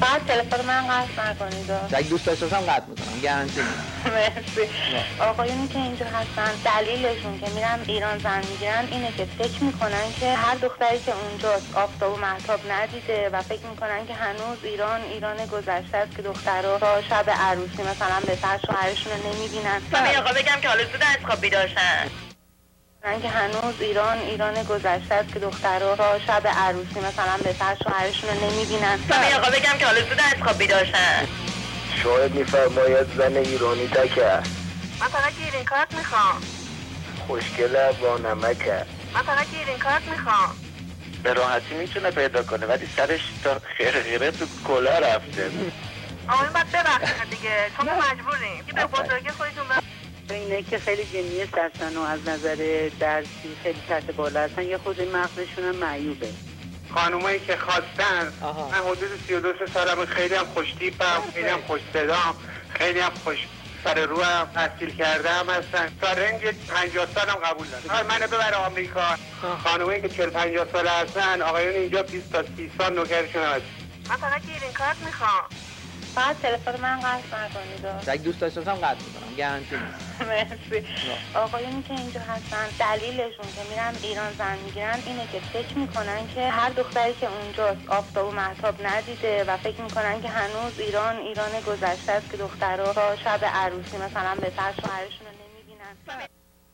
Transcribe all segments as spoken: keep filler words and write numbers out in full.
بعد تلفن من قطع نکنید. اگه دوست داشته باشم قطع میکنم، گارانتی. مرسی. آقایونی که اینجا هستن دلیلشون که میرن ایران زن میگیرن اینه که فکر میکنن که هر دختری که اونجاست آفتاب و مهتاب ندیده و فکر میکنن که هنوز ایران ایران گذشته است که دخترها تا شب عروسی مثلا به سر شوهرشون رو نمیبینن. من آقا بگم که حالا زود از خواب بیدار شن. که هنوز ایران ایران گذشته است که دخترها تا شب عروسی مثلا به سر شوهرشون رو نمیبینن. من آقا بگم که حالا زود از خواب بیدار شن. شاید میفرماید زن ایرانی تکه. من فقط گیرین کارت میخوام. خوشگله با نمکه. من فقط گیرین کارت میخوام. به راحتی میتونه پیدا کنه ولی سرش تا خیره تو کلا رفته. آقا این باید ببخشید دیگه، چون مجبوریم که به بزرگی خودتون ببخشید. اینه که خیلی جنیس هستن و از نظر درسی خیلی تحت بالا هستن، یه خود مغزشون هم معیوبه. خانومایی که خواستن، من حدود سی و دو سالم، خیلی هم خوش تیپم، خیلی هم خوش صدام، خیلی هم خوش سر رو هم تحصیل کرده هم هستن. تا رنج پنجاه سالم قبول دارم. منو ببره آمریکا. خانومایی که چهل پنجاه ساله هستن، آقایون اینجا بیست تا سی سال نوکرشون هست. من فقط گیرین کارت میخوام. بعد تلفن من قطع نکنید. اگه دوست داشته باشم قطع میکنم، گارانتی. مرسی. آقایونی که اینجا هستن دلیلشون که میرن ایران زن میگیرن اینه که فکر میکنن که هر دختری که اونجاست آفتاب و مهتاب ندیده و فکر میکنن که هنوز ایران ایران گذشته است که دخترها تا شب عروسی مثلا به سر شوهرشون رو نمیبینن.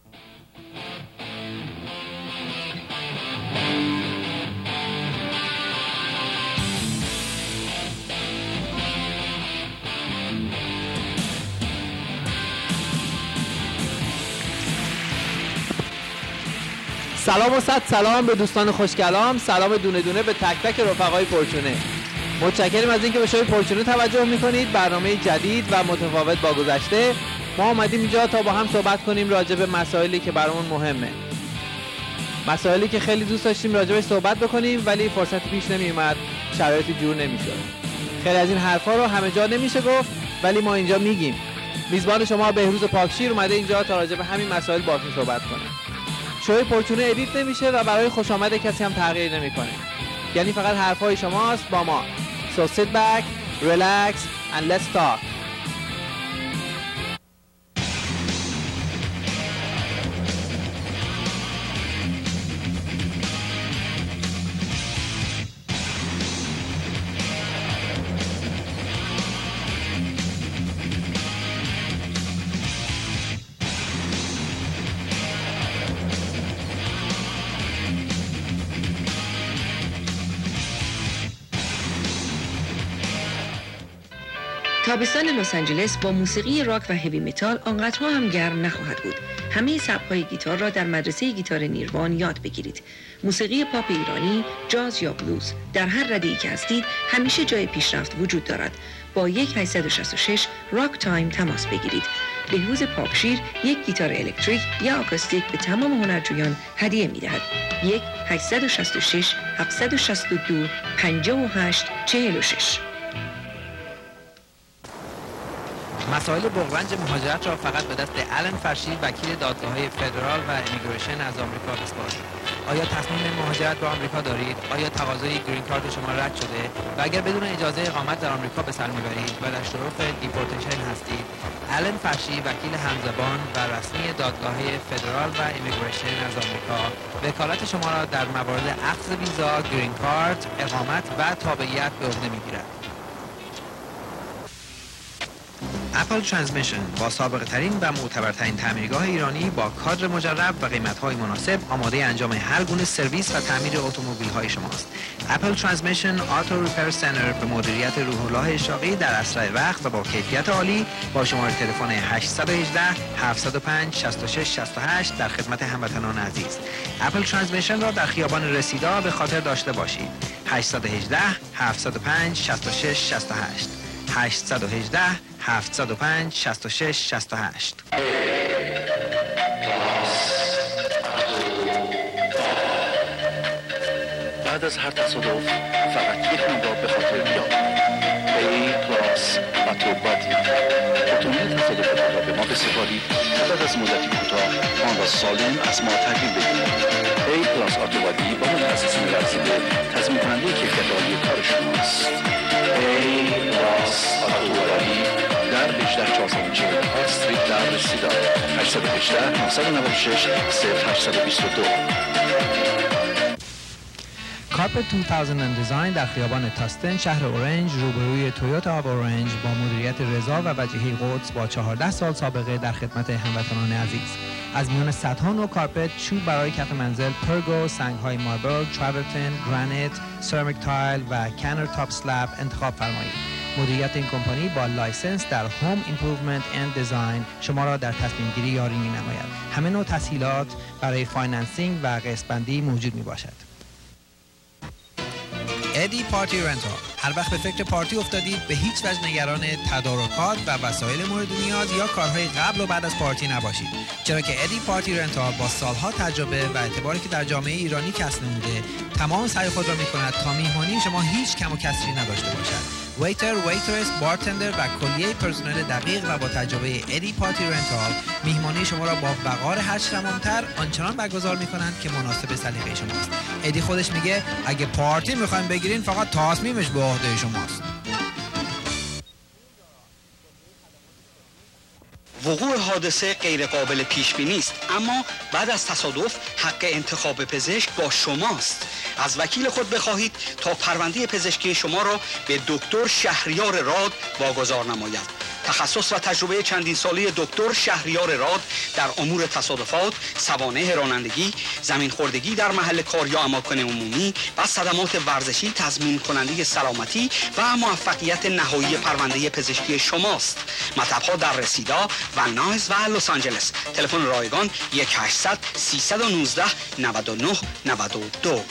سلام و صد سلام به دوستان خوشکلام، سلام دونه دونه به تک تک رفقای پرچونه. متشکرم از اینکه به شوی پرچونه توجه میکنید. برنامه جدید و متفاوت با گذشته. ما اومدیم اینجا تا با هم صحبت کنیم راجع به مسائلی که برامون مهمه. مسائلی که خیلی دوست داشتیم راجع بهش صحبت بکنیم ولی فرصتی پیش نمیومد، شرایطی جور نمیشد. خیلی از این حرفا رو همه جا نمیشه گفت ولی ما اینجا میگیم. میزبان شما بهروز پاکشیر اومده اینجا تا راجع به همین مسائل باهاتون صحبت کنه. شوی پرچونه ادیت نمیشه و برای خوش آمد کسی هم تغییر نمیکنه. یعنی فقط حرفای شماست با ما. So sit back, relax and let's talk. تابستان لس آنجلس با موسیقی راک و هوی متال آنقدرها هم گرم نخواهد بود. همه سبک‌های گیتار را در مدرسه گیتار نیروان یاد بگیرید. موسیقی پاپ ایرانی، جاز یا بلوز، در هر رده‌ای که هستید همیشه جای پیشرفت وجود دارد. با یک هشت شش شش راک تایم تماس بگیرید. بهروز پاکشیر یک گیتار الکتریک یا آکوستیک به تمام هنرجویان هدیه می‌دهد. یک هشت شش شش هفت شش دو پنج هشت چهار شش. مسائل بغرنج مهاجرت را فقط به دست آلن فرشی وکیل دادگاه‌های فدرال و امیگریشن از آمریکا بسپارید. آیا تصمیم مهاجرت به آمریکا دارید؟ آیا تقاضای گرین کارت شما رد شده و اگر بدون اجازه اقامت در آمریکا به سر میبرید و در شرف دیپورتیشن هستید؟ آلن فرشی وکیل همزبان و رسمی دادگاه‌های فدرال و امیگریشن از آمریکا وکالت شما را در موارد اخذ ویزا، گرین کارت، اقامت و تابعیت به عهده میگیرد. اپل ترانسمیشن با سابقه ترین و معتبرترین تعمیرگاه ایرانی با کادر مجرب و قیمت‌های مناسب آماده انجام هر گونه سرویس و تعمیر اتومبیل‌های شماست. اپل ترانسمیشن آتو ریپر سنتر به مدیریت روح الله اشراقی در اسرع وقت و با کیفیت عالی با شماره تلفن هشت یک هشت هفت صفر پنج شش شش شش هشت در خدمت هموطنان عزیز. اپل ترانسمیشن را در خیابان رسیدا به خاطر داشته باشید. هشت یک هشت هفت صفر پنج شش شش شش هشت هشت یک هشت هفت صفر پنج شش شش شش هشت. بعد از هر تصادف فقط یک نام را به خاطر بیاورید. A کلاس اتوبادی. اتومبیل تصادف را به ما بسپارید تا بعد از مدتی کوتاه آن را سالم از ما تحویل بگیرید. ای پلاس اتوبادی با متخصصین ورزیده تضمین کننده کیفیت عالی کار شماست. ای پلاس اتوبادی در هجده چهارصد و چهل پارک استریت در رسیدار هشت یک هشت نه نه شش صفر هشت دو دو. کارپت دو هزار دیزاین در خیابان تاستن شهر اورنج روبروی تویوتا آف اورنج با مدیریت رضا و وجیهی قدس با چهارده سال سابقه در خدمت هموطنان عزیز. از میان صدها نوع کارپت، چوب برای کف منزل، پرگو، سنگ‌های ماربل، تراورتن، گرانیت، سرامیک تایل و کانر تاپ سلاب انتخاب فرمایید. مدیریت این کمپانی با لایسنس در هوم ایمپروومنت اند دیزاین شما را در تصمیم گیری یاری می‌نماید. همه نوع تسهیلات برای فایننسینگ و قسط‌بندی موجود میباشد. ادی پارتی رنتال. هر وقت به فکر پارتی افتادید به هیچ وجه نگران تدارکات و وسایل مورد نیاز یا کارهای قبل و بعد از پارتی نباشید، چرا که ادی پارتی رنتال با سالها تجربه و اعتباری که در جامعه ایرانی کسب نموده تمام سعی خود را می‌کند تا میهمانی شما هیچ کم و کسری نداشته باشد. ویتر، ویترس، بارتندر و کلیه پرسنل دقیق و با تجربه ادی پارتی رنتال میهمانی شما را با وقار هرچ تمام‌تر آنچنان برگزار می‌کنند که مناسب سلیقه شماست. ادی خودش میگه اگه پارتی می‌خواید بگیرین فقط تصمیمش به عهده شماست. وقوع حادثه غیر قابل پیش بینی است، اما بعد از تصادف حق انتخاب پزشک با شماست. از وکیل خود بخواهید تا پرونده پزشکی شما را به دکتر شهریار راد واگذار نماید. تخصص و تجربه چندین ساله دکتر شهریار راد در امور تصادفات، سوانح رانندگی، زمین خوردگی در محل کار یا اماکن عمومی و صدمات ورزشی تضمین کننده سلامتی و موفقیت نهایی پرونده پزشکی شماست. مطب‌ها در رسیدا و نایز و لس آنجلس. تلفن رایگان یک هشتصد سیصد و نوزده نود و نه نود و دو.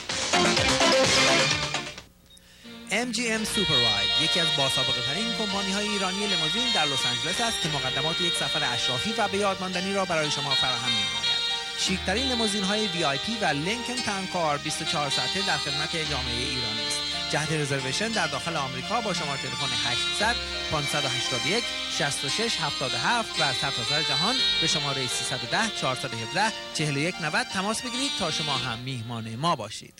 ام جی ام سوپر راید یکی از باسابقه ترین کمپانی های ایرانی لیموزین در لس آنجلس است که مقدمات یک سفر اشرافی و به یاد ماندنی را برای شما فراهم می‌نماید. شیک‌ترین لیموزین های وی آی پی و لینکن تاون کار بیست و چهار ساعته در خدمت جامعه ایرانی است. جهت رزرویشن در داخل آمریکا با شماره تلفن هشتصد پانصد و هشتاد و یک شصت و شش هفتاد و هفت و از سرتاسر جهان به شماره سیصد و ده چهارصد و هفده چهل و یک نود تماس بگیرید تا شما هم میهمان ما باشید.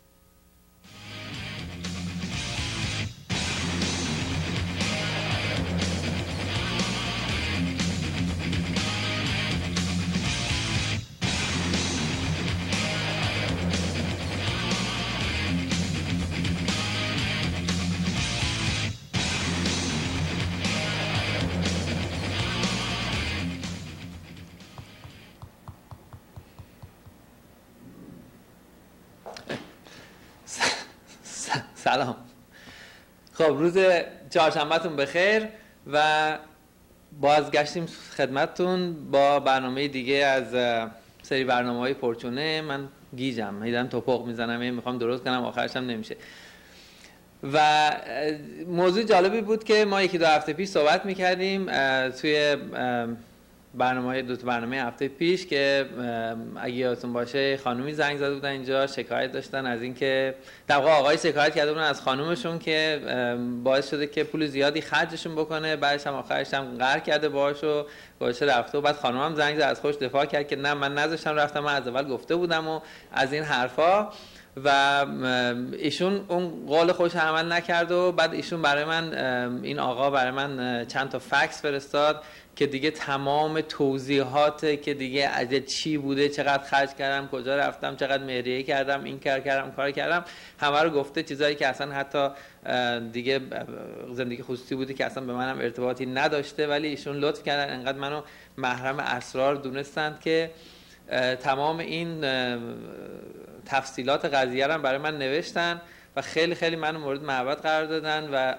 سلام. خب روز چهارشنبه‌تون بخیر و بازگشتیم خدمتتون با برنامه دیگه از سری برنامه‌های پرچونه. من گیجم، هیدم توپق میزنم، میخوام درست کنم آخرش هم نمیشه. و موضوع جالبی بود که ما یکی دو هفته پیش صحبت میکردیم توی برنامه دو تا برنامه هفته پیش که اگه یادتون باشه خانومی زنگ زده بودن اینجا، شکایت داشتن از اینکه در واقع آقای شکایت کرده بودن از خانومشون که باعث شده که پول زیادی خرجشون بکنه، بعدش هم آخرش هم قهر کرده باهاش و باهاش رفته و بعد خانوم هم زنگ زد از خودش دفاع کرد که نه من نذاشتم رفتم، من از اول گفته بودم و از این حرفا. و ایشون اون قول خودش عمل نکرد و بعد ایشون برای من، این آقا برای من چند تا فکس فرستاد که دیگه تمام توضیحات که دیگه عجب چی بوده، چقدر خرج کردم، کجا رفتم، چقدر مهریه کردم، این کار کردم، کار کردم، همه رو گفته. چیزایی که اصلا حتی دیگه زندگی خصوصی بوده که اصلا به منم ارتباطی نداشته، ولی ایشون لطف کردن انقدر منو محرم اسرار دونستند که تمام این تفصیلات قضیه رو برای من نوشتن و خیلی خیلی منو مورد محبت قرار دادن و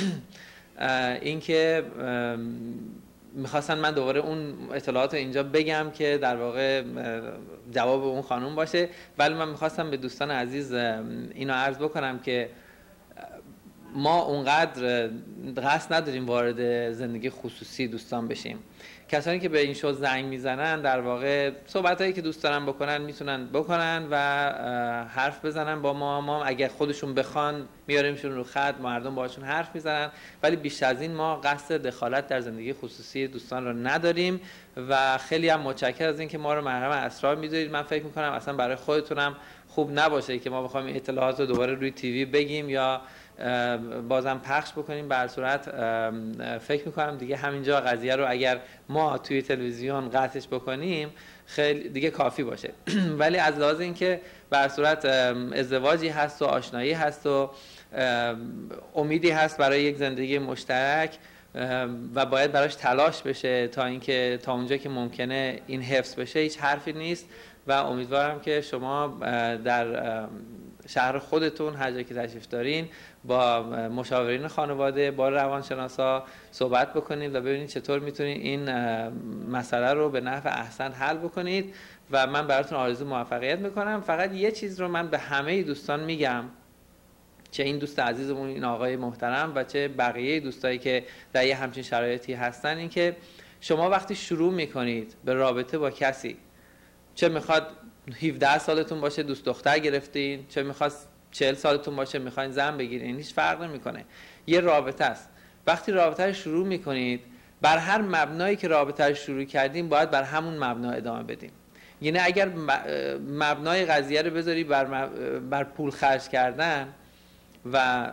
اینکه میخواستن من دوباره اون اطلاعات رو اینجا بگم که در واقع جواب اون خانم باشه. ولی من میخواستم به دوستان عزیز اینو عرض بکنم که ما اونقدر قصد نداریم وارد زندگی خصوصی دوستان بشیم. کسانی که به این شو زنگ میزنن در واقع صحبتایی که دوست دارن بکنن میتونن بکنن و حرف بزنن با ما. ما اگه خودشون بخوان میاریمشون رو خط، مردم باهاشون حرف میزنن، ولی بیشتر از این ما قصد دخالت در زندگی خصوصی دوستان رو نداریم و خیلی هم متشکرم از اینکه ما رو محرم اسرار میذارید. من فکر میکنم اصلا برای خودتونم خوب نباشه که ما بخوایم این اطلاعات رو دوباره روی تیوی بگیم یا بازم پخش بکنیم. به هر صورت فکر میکنم دیگه همینجا قضیه رو اگر ما توی تلویزیون قطعش بکنیم خیلی دیگه کافی باشه. ولی از لحاظ اینکه به هر صورت ازدواجی هست و آشنایی هست و امیدی هست برای یک زندگی مشترک و باید براش تلاش بشه تا اینکه تا اونجا که ممکنه این حفظ بشه، هیچ حرفی نیست و امیدوارم که شما در شهر خودتون هر جایی که تشریف دارین با مشاورین خانواده، با روانشناسا صحبت بکنید و ببینید چطور میتونید این مسئله رو به نحو احسن حل بکنید و من براتون آرزو موفقیت میکنم. فقط یه چیز رو من به همه دوستان میگم، چه این دوست عزیزمون این آقای محترم و چه بقیه دوستایی که در یه همچین شرایطی هستن، این که شما وقتی شروع میکنید به رابطه با کسی، چه میخواد هفده سالتون باشه دوست دختر گرفتین، چه میخواد چهل سالتون باشه میخواین زن بگیرین، هیچ فرق نمیکنه، یه رابطه است. وقتی رابطه رو شروع میکنید، بر هر مبنایی که رابطه رو شروع کردین باید بر همون مبنا ادامه بدین. یعنی اگر مبنای قضیه رو بذاری بر, بر پول خرج کردن و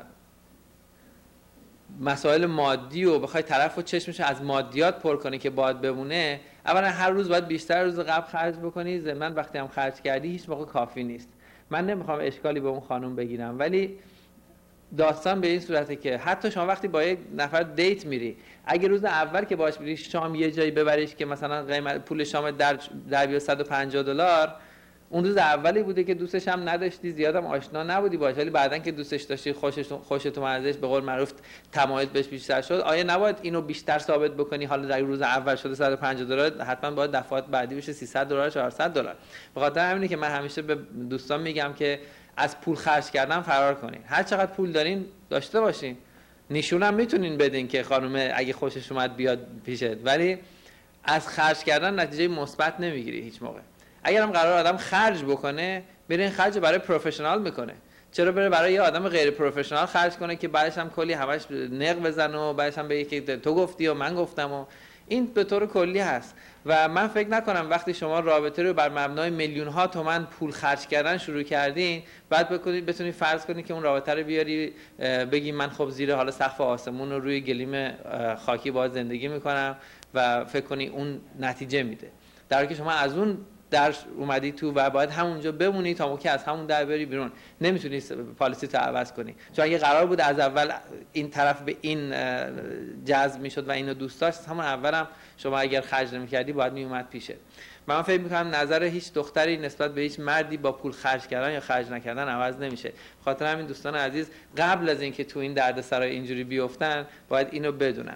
مسائل مادی و بخوای طرف و چشمش از مادیات پر کنی که باید بمونه، اولا هر روز باید بیشتر روز قبل خرج بکنی، ضمن وقتی هم خرج کردی هیچ موقع کافی نیست. من نمیخوام اشکالی به اون خانم بگیرم، ولی داستان به این صورته که حتی شما وقتی با یک نفر دیت میری، اگه روز اول که باهاش میری شام یه جایی ببریش که مثلا قیمت پول شام در در بیاد صد و پنجاه دلار، اون روز اولی بوده که دوستش هم نداشتی، زیادم آشنا نبودی باهاش، ولی بعدن که دوستش داشتی، خوشش خوشت اومد ازش، به قول معروف تمایل بهش بیشتر شد، آیا نباید اینو بیشتر ثابت بکنی؟ حالا در روز اول شده صد و پنجاه دلار، حتما باید دفعات بعدی بشه سیصد دلار، چهارصد دلار. به خاطر همینه که من همیشه به دوستان میگم که از پول خرج کردن فرار کنین. هر چقدر پول دارین داشته باشین، نشون هم میتونین بدین که خانم اگه خوشش اومد بیاد پیشت، ولی از خرج کردن نتیجه مثبت نمیگیری هیچ موقع. اگرم قرار آدم خرج بکنه، میره این خرج برای پروفشنال میکنه. چرا بره برای یه آدم غیر پروفشنال خرج کنه که بعدش هم کلی همش نق بزنه و بعدش هم بگه که تو گفتی و من گفتم؟ و این به طور کلی هست و من فکر نکنم وقتی شما رابطه رو بر مبنای میلیون ها تومان پول خرج کردن شروع کردین، بعد بکنید بتونید فرض کنید که اون رابطه رو بیاری بگی من خب زیر حالا سقف آسمون رو روی گلیم خاکی باهات زندگی میکنم و فکر کنی اون نتیجه میده، در حالی که شما از اون در اومدی تو و باید همونجا بمونی تا موقعی از همون در بری بیرون. نمیتونی پالیسی تو عوض کنی، چون اگه قرار بود از اول این طرف به این جذب میشد و اینو دوست داشت، همون اولم شما اگر خرج نمی‌کردی باید میومد پیشه. من فکر می‌کنم نظر هیچ دختری نسبت به هیچ مردی با پول خرج کردن یا خرج نکردن عوض نمیشه. خاطر همین دوستان عزیز قبل از اینکه تو این دردسرای اینجوری بیفتن باید اینو بدونن.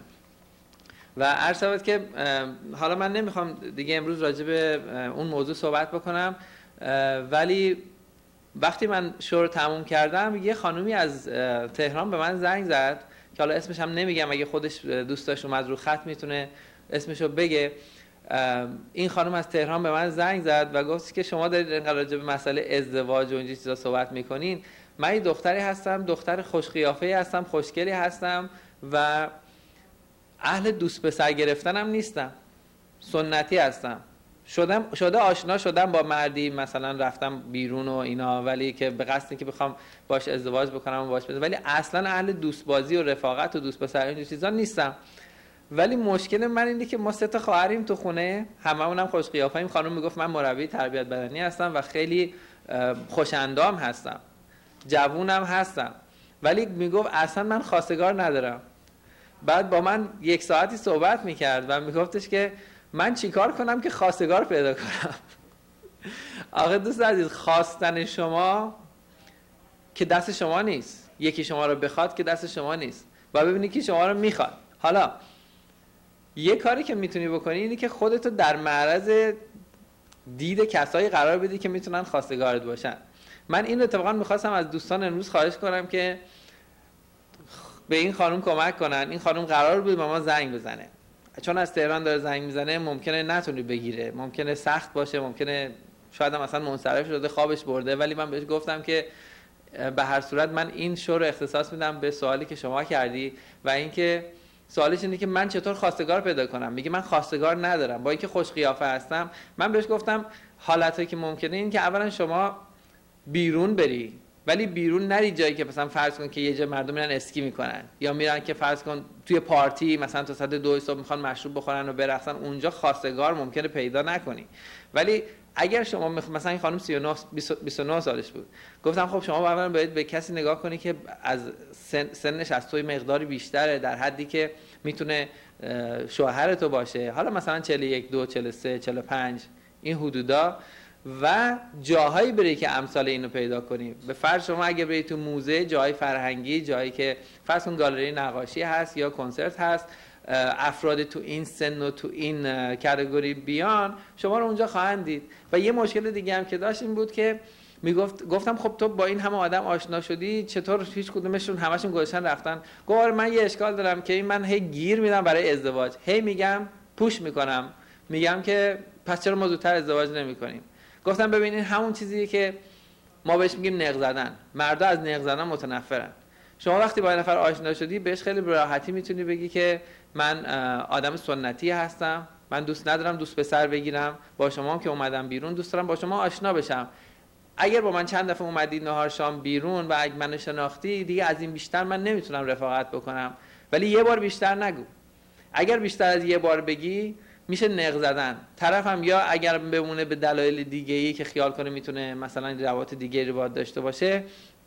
و عرض شود که حالا من نمیخوام دیگه امروز راجع به اون موضوع صحبت بکنم، ولی وقتی من شو رو تموم کردم یه خانومی از تهران به من زنگ زد که حالا اسمش هم نمیگم، اگه خودش دوست داشت اومد رو خط میتونه اسمشو بگه. این خانم از تهران به من زنگ زد و گفت که شما دارید اینقدر راجع به مسئله ازدواج و اینجور چیزا صحبت میکنین، من یه دختری هستم، دختر خوش قیافه‌ای هستم، خوشگلی هستم و اهل دوست پسر گرفتنم نیستم، سنتی هستم، شدم شده آشنا شدم با مردی، مثلا رفتم بیرون و اینا، ولی که به قصدی که بخوام باش ازدواج بکنم و باش بزنم، ولی اصلا اهل دوست بازی و رفاقت و دوست پسر این چیزا نیستم. ولی مشکل من اینه که ما سه تا خواهریم تو خونه، هممونم خوش قیافه‌ایم. خانم میگفت من مربی تربیت بدنی هستم و خیلی خوش اندام هستم، جوونم هستم، ولی میگفت اصلا من خواستگار ندارم. بعد با من یک ساعتی صحبت میکرد و میگفتش که من چیکار کنم که خواستگار پیدا کنم. آخه دوست عزیز، خواستن شما که دست شما نیست، یکی شما رو بخواد که دست شما نیست و ببینی که شما رو میخواد. حالا یه کاری که میتونی بکنی اینه که خودتو در معرض دید کسایی قرار بدی که میتونن خواستگارت باشن. من این اتفاقا میخواستم از دوستان امروز خواهش کنم که به این خانم کمک کنن. این خانم قرار بود به ما زنگ بزنه، چون از تهران داره زنگ میزنه ممکنه نتونه بگیره، ممکنه سخت باشه، ممکنه شاید هم مثلا منصرف شده خوابش برده، ولی من بهش گفتم که به هر صورت من این شو رو اختصاص میدم به سوالی که شما کردی و اینکه سوالش اینه که من چطور خواستگار پیدا کنم. میگه من خواستگار ندارم، با اینکه خوش قیافه هستم. من بهش گفتم حالتایی که ممکنه این که اولا شما بیرون بری، ولی بیرون نری جایی که مثلا فرض کن که یه جا مردم میرن اسکی میکنن، یا میرن که فرض کن توی پارتی مثلا تا ساعت دو صبح میخوان مشروب بخورن و برقصن، اونجا خواستگار ممکنه پیدا نکنی. ولی اگر شما مثلا این خانم سی و نه بیست و نه سالش بود، گفتم خب شما اولا باید به کسی نگاه کنی که از سن سنش از توی مقداری بیشتره، در حدی که میتونه شوهر تو باشه، حالا مثلا چهل و یک، دو، چهل و سه، چهل و پنج این حدودا، و جاهایی بری که امثال اینو پیدا کنیم. به فرض شما اگه بری تو موزه، جای فرهنگی، جایی که فرض کن گالری نقاشی هست یا کنسرت هست، افراد تو این سن و تو این کاتگوری بیان، شما رو اونجا خواهند دید. و یه مشکل دیگه هم که داشت این بود که میگفت گفتم خب تو با این همه آدم آشنا شدی، چطور هیچ کدومشون همشون گذاشتن رفتن؟ گفت من یه اشکال دارم که این من هی گیر میدم برای ازدواج، هی میگم پوش میکنم، میگم که پس چرا ما زودتر ازدواج نمیکنیم؟ گفتم ببینین همون چیزیه که ما بهش میگیم نق زدن. مردا از نق زدن متنفرن. شما وقتی با یه نفر آشنا شدی بهش خیلی به راحتی میتونی بگی که من آدم سنتی هستم، من دوست ندارم دوست پسر بگیرم، با شما هم که اومدم بیرون دوست دارم با شما آشنا بشم. اگر با من چند دفعه اومدی نهار شام بیرون و اگه منو شناختی، دیگه از این بیشتر من نمیتونم رفاقت بکنم. ولی یه بار بیشتر نگو. اگر بیشتر از یه بار بگی میشه نق زدن. طرفم یا اگر بمونه به دلایل دیگه‌ای که خیال کنه میتونه مثلا روابط دیگه‌ای رو باید داشته باشه،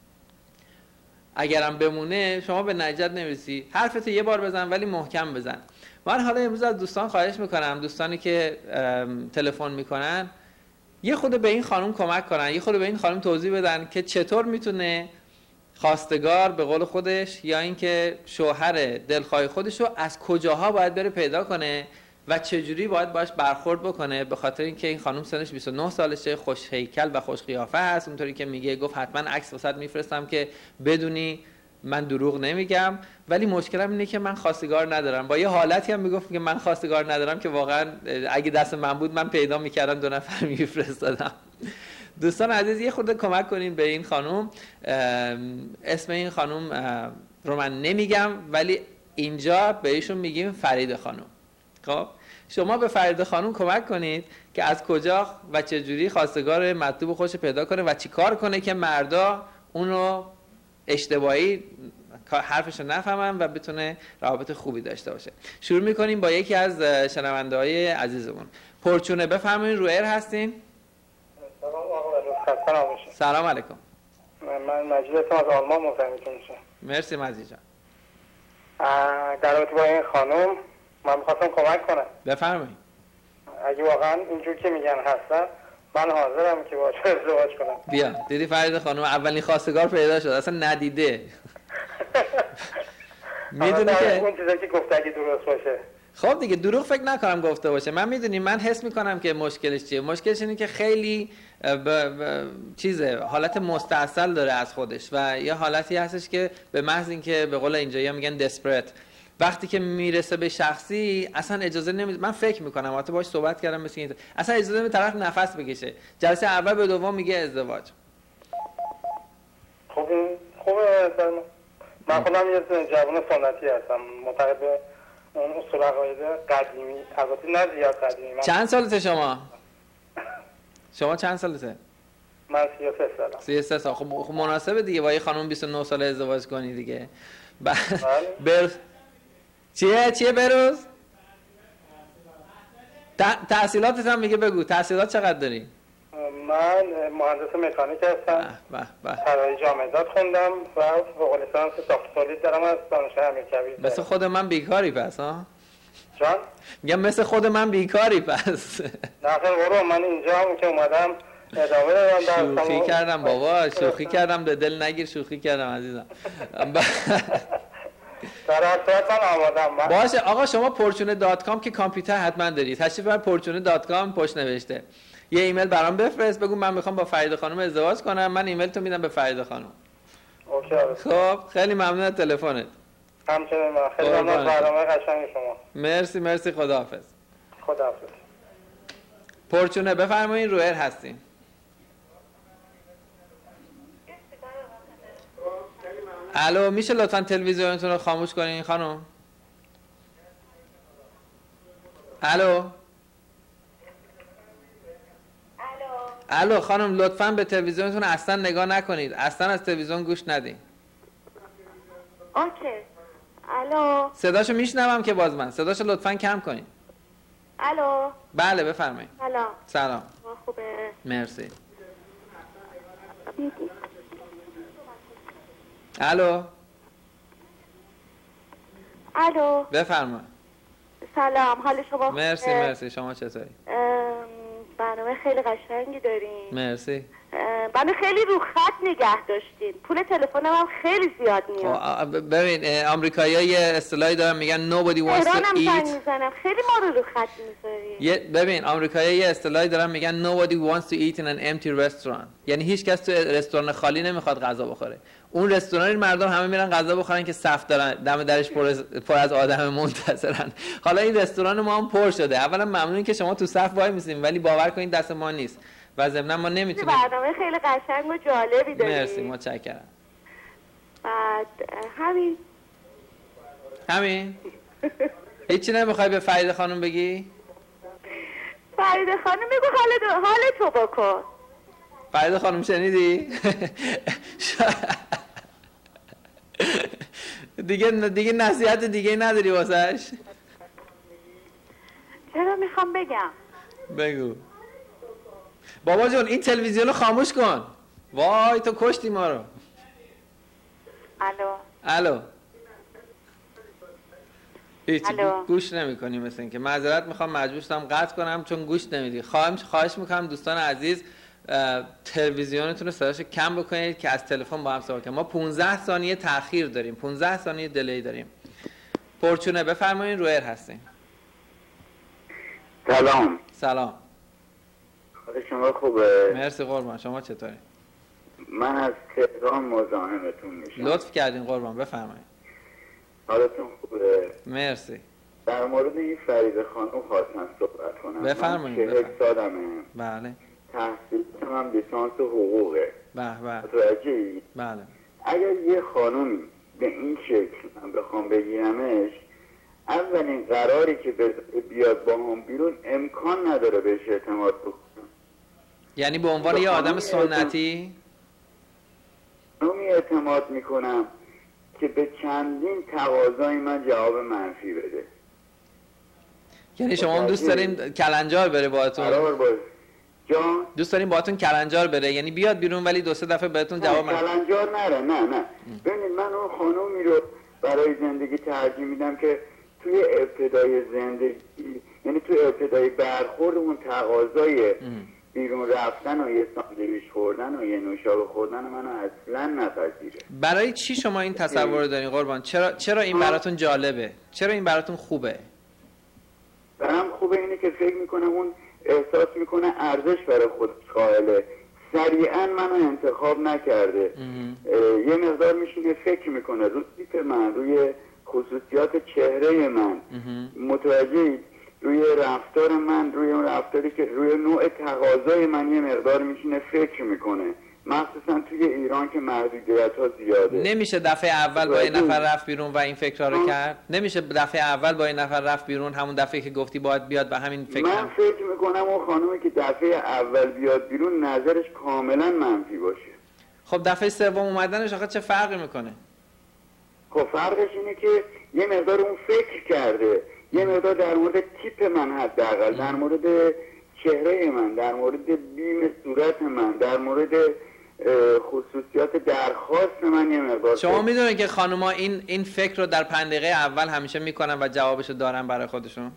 اگرم بمونه شما به نجات نمیرسی. حرفتو یه بار بزن ولی محکم بزن. من حالا امروز از دوستان خواهش میکنم، دوستانی که تلفن میکنن یه خود به این خانم کمک کنن، یه خود به این خانم توضیح بدن که چطور میتونه خواستگار به قول خودش یا اینکه شوهر دلخواه خودش رو از کجاها باید بره پیدا کنه و چجوری باید باش برخورد بکنه، به خاطر اینکه این خانم سنش بیست و نه سالشه، خوش هیکل و خوش قیافه هست، اونطوری که میگه. گفت حتما عکس واسط میفرستم که بدونی من دروغ نمیگم، ولی مشکلم اینه که من خواستگار ندارم. با یه حالتی هم میگفت که من خواستگار ندارم که واقعا اگه دست من بود من پیدا میکردم، دو نفر میفرستادم. دوستان عزیز یه خورده کمک کنین به این خانم. اسم این خانم رو من نمیگم، ولی اینجا به ایشون میگیم فرید خانم. خب شما به فرید خانم کمک کنید که از کجا و چه جوری خواستگار مطلوب خوش پیدا کنه و چی کار کنه که مردا اونو اشتباهی حرفشو نفهمن و بتونه روابط خوبی داشته باشه. شروع میکنیم با یکی از شنونده های عزیزمون. پرچونه بفرمایید، رو ایر هستین. سلام آقا، سلام علیکم. من مجیدتون از آلمان مزاحمتون میشم. مرسی مجید جان. در رابطه با این خانم من میخواستم کمک کنم. بفرمایید. اگه واقعا اینجور که میگن هستن، من حاضرم که باهاش ازدواج کنم. بیا دیدی فرید خانم اولین خواستگار پیدا شد، اصلا ندیده. میدونی که اون چیزایی که گفته اگه درست باشه. خب دیگه دروغ فکر نکنم گفته باشه. من میدونی من حس میکنم که مشکلش چیه. مشکلش اینه که خیلی ب... ب... چیزه حالت مستعصل داره از خودش و یه حالتی هستش که به محض اینکه به قول اینجایی‌ها میگن دسپرت، وقتی که میرسه به شخصی اصلا اجازه نمیده. من فکر میکنم البته باهاش صحبت کردم مثل این، اصلا اجازه نمیده طرف نفس بکشه. جلسه اول به دوم میگه ازدواج. خب این خوبه. من خودم یه جوان سنتی هستم، معتقد به اون اصول عقاید قدیمی، البته نه زیاد قدیمی. من چند سالته شما؟ شما چند سالته؟ من سی و سه سالم. سی و سه سال. خب خب مناسبه دیگه با یه خانم بیست و نه ساله ازدواج کنی دیگه. ب... بر... چیه چیه بروز؟ ت... تحصیلاتت هم میگه بگو. تحصیلات چقدر داری؟ من مهندس مکانیک هستم. به به. طراحی جامدات خوندم و فوق لیسانس ساخت تولید دارم از دانشگاه امیرکبیر. مثل خود من بیکاری پس ها؟ جان؟ میگم مثل خود من بیکاری پس. نه خیلی برو، من اینجا هم که اومدم ادامه دادم. شوخی کردم بابا، شوخی کردم، به دل نگیر، شوخی کردم عزیزم. در حسرت من آمادم. باشه آقا، شما پرچونه دات کام که کامپیوتر حتما دارید، تشریف بر پرچونه دات کام پشت نوشته. یه ایمیل برام بفرست، بگو من میخوام با فرید خانم ازدواج کنم، من ایمیل تو میدم به فرید خانم. اوکی. خب خیلی ممنون از تلفنت. همچنین من خیلی ممنون برنامه قشنگ شما. مرسی مرسی خداحافظ. خداحافظ. پرچونه بفرمایید رویر هستین. الو میشه لطفا تلویزیونتون رو خاموش کنین خانم؟ الو الو خانم لطفا به تلویزیونتون اصلا نگاه نکنید، اصلا از تلویزیون گوش ندین. اوکی. الو صداشو میشنوم که باز من صداشو لطفا کم کنید. الو بله بفرمایید. سلام. سلام. خوبه؟ مرسی. الو الو بفرمایید. سلام، حال شما؟ مرسی مرسی، شما چطوری؟ برنامه خیلی قشنگی دارین. مرسی. منو خیلی رو خط نگه داشتین. پول تلفنم هم خیلی زیاد میاد. ببین آمریکایی‌ها یه اصطلاحی دارن میگن nobody wants to eat. میزنم. خیلی ما رو رو خط میذاری. ببین آمریکایی‌ها یه اصطلاحی دارن میگن nobody wants to eat in an empty restaurant. یعنی هیچ کس تو رستوران خالی نمیخواد غذا بخوره. اون رستوران مردم همه میرن غذا بخورن که صف دارن، دم درش پر از پر از آدم منتظرن. حالا این رستوران ما هم پر شده. اولا ممنونی که شما تو صف وای میسین، ولی باور کنید دست ما نیست. و ضمن ما نمیتونیم. برنامه خیلی قشنگ و جالبی دارید. مرسی متشکرم. بعد همین همین هیچی نمیخوای به فرید خانم بگی؟ فرید خانم بگو حال حال تو بکن. فرید خانم شنیدی؟ دیگه دیگه نصیحت دیگه نداری واسش؟ چرا میخوام بگم؟ بگو. بابا جون این تلویزیون رو خاموش کن. وای تو کشتی ما رو. الو الو هیچ الو. گوش نمی کنی مثل این که معذرت میخوام مجبور شدم قطع کنم چون گوش نمیدی. خواهم خواهش میکنم دوستان عزیز تلویزیونتون رو صداش کم بکنید که از تلفن با هم صحبت کنیم. ما پانزده ثانیه تأخیر داریم، پانزده ثانیه دلی داریم. پرچونه بفرمایید رویر هستین. سلام. سلام. حال شما خوبه؟ مرسی قربان، شما چطوری؟ من از تهران مزاحمتون میشم. لطف کردین قربان بفرمایید. حالتون خوبه؟ مرسی. در مورد این فرید خانم خواستم صحبت کنم. بفرمایید. من چهل سالمه. بله. تحصیل من لیسانس حقوقه. به به. متوجهی؟ بله. اگر یه خانومی به این شکل من بخوام بگیرمش، اولین قراری که بیاد با هم بیرون امکان نداره بهش اعتماد بکنم. یعنی به عنوان یه آدم سنتی خانومی اعتماد میکنم که به چندین تقاضای من جواب منفی بده. یعنی شما هم دوست دارین کلنجار بره باهاتون؟ قرار باشه جان دوست دارین باهاتون کلنجار بره، یعنی بیاد بیرون ولی دو سه دفعه بهتون جواب منفی. کلنجار نره. نه نه ببینید من اون خانومی رو برای زندگی ترجیح میدم که توی ابتدای زندگی، یعنی توی ابتدای برخورد اون تقاضای بیرون رفتن و یه ساندویچ خوردن و یه نوشابه خوردن منو اصلا نپذیره. برای چی شما این تصور رو دارین قربان؟ چرا چرا این براتون جالبه؟ چرا این براتون خوبه؟ برام خوبه اینه که فکر میکنم اون احساس میکنه ارزش برای خودش قائله، سریعا منو انتخاب نکرده، یه مقدار میشینه فکر میکنه روی تیپ من، روی خصوصیات چهره من، متوجهید، روی رفتار من، روی اون رفتاری که روی نوع تقاضای من یه مقدار میشینه فکر میکنه، مخصوصا توی ایران که محدودیت ها زیاده. نمیشه دفعه اول با این نفر رفت بیرون و این فکرها رو کرد؟ نمیشه دفعه اول با این نفر رفت بیرون همون دفعه که گفتی باید بیاد و همین فکر؟ من فکر میکنم اون خانومی که دفعه اول بیاد بیرون نظرش کاملا منفی باشه. خب دفعه سوم اومدنش آخه چه فرقی میکنه؟ خب فرقش اینه که یه مقدار اون فکر کرده، یه مقدار در مورد تیپ من حداقل، در مورد چهره من، در مورد بیم صورت من، در مورد خصوصیات درخواست من یه مقدار. شما میدونید که خانوما این این فکر رو در پنج دقیقه اول همیشه میکنن و جوابشو دارن برای خودشون؟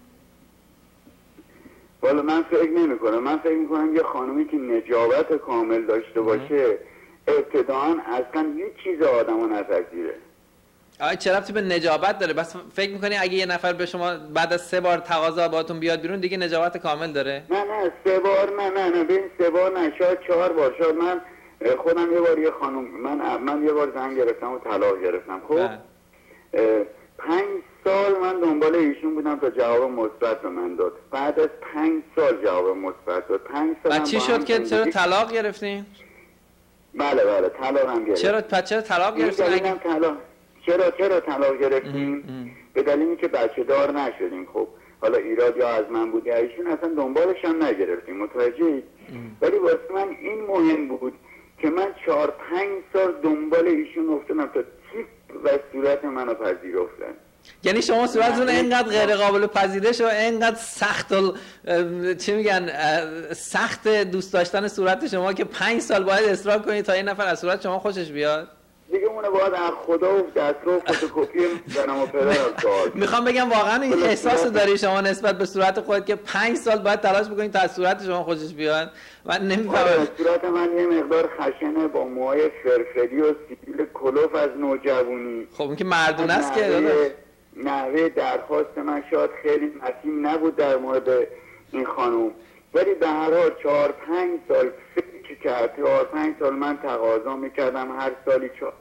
والا من فکر نمی کنم. من فکر میکنم یه خانومی که نجابت کامل داشته باشه ابتداعا اصلا هیچ چیز آدمو نپذیره. آیا چه ربطی به نجابت داره؟ بس فکر میکنی اگه یه نفر به شما بعد از سه بار تقاضا باهاتون بیاد بیرون دیگه نجابت کامل داره؟ نه نه سه بار نه نه نه ببین سه بار نه، شاید چهار بار. شاید من خودم یه بار یه خانم من من یه بار زن گرفتم و طلاق گرفتم. خب پنج سال من دنبال ایشون بودم تا جواب مثبت به من داد. بعد از پنج سال جواب مثبت داد. پنج سال. و چی شد که چرا طلاق گرفتین؟ بله بله طلاق هم گرفتیم. چرا پس چرا طلاق گرفتین؟ اگه... طلاق چرا چرا طلاق گرفتیم؟ به دلیلی که بچه دار نشدیم. خب حالا ایراد یا از من بود یا ایشون، اصلا دنبالش هم نگرفتیم. متوجهی؟ ولی واسه من این مهم بود که من چهار پنج سال دنبال ایشون افتادم تا تیپ و صورت منو پذیرفتن. یعنی شما صورتتون اینقدر غیر قابل پذیرش و اینقدر سخت ال... چی میگن سخت دوست داشتن صورت شما که پنج سال باید اصرار کنید تا این نفر از صورت شما خوشش بیاد؟ دیگه اونه باید از خدا و دستگاه فتوکپی زنم و پدر سوال. میخوام بگم واقعا این احساس داری شما نسبت به صورت خودت که پنج سال باید تلاش بکنید تا از صورت شما خوشش بیاد؟ من نمیفهمم. صورت من یه مقدار خشنه با موهای فرفری و سیبیل کلوف از نوجوانی. خب این که مردونه است که داداش. نحوه درخواست من شاید خیلی متین نبود در مورد این خانم، ولی به هر حال چهار پنج سال فکر کرد. چهار پنج سال من تقاضا میکردم هر سالی چهار.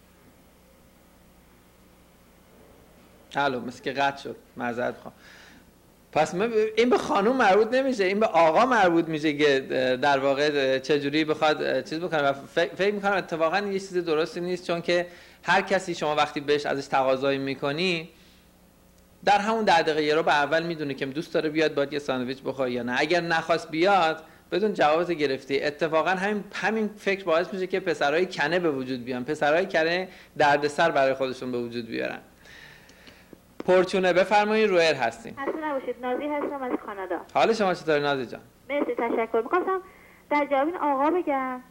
الو مثل که قطع شد، معذرت میخوام. پس این به خانم مربوط نمیشه، این به آقا مربوط میشه که در واقع چجوری بخواد چیز بکنه. و فکر میکنم اتفاقا یه چیز درستی نیست، چون که هر کسی شما وقتی بهش ازش تقاضایی میکنی در همون ده دقیقه یه رو به اول میدونه که دوست داره بیاد باید یه ساندویچ بخوره یا نه. اگر نخواست بیاد بدون جوابت گرفتی. اتفاقا همین همین فکر باعث میشه که پسرای کنه به وجود بیان، پسرای کنه دردسر برای خودشون به وجود بیارن. پرچونه بفرمایید، رویر هستین. خسته نباشید. نازی هستم از کانادا. حال شما چطوره نازی جان؟ مرسی تشکر. می‌خواستم در جواب این آقا بگم.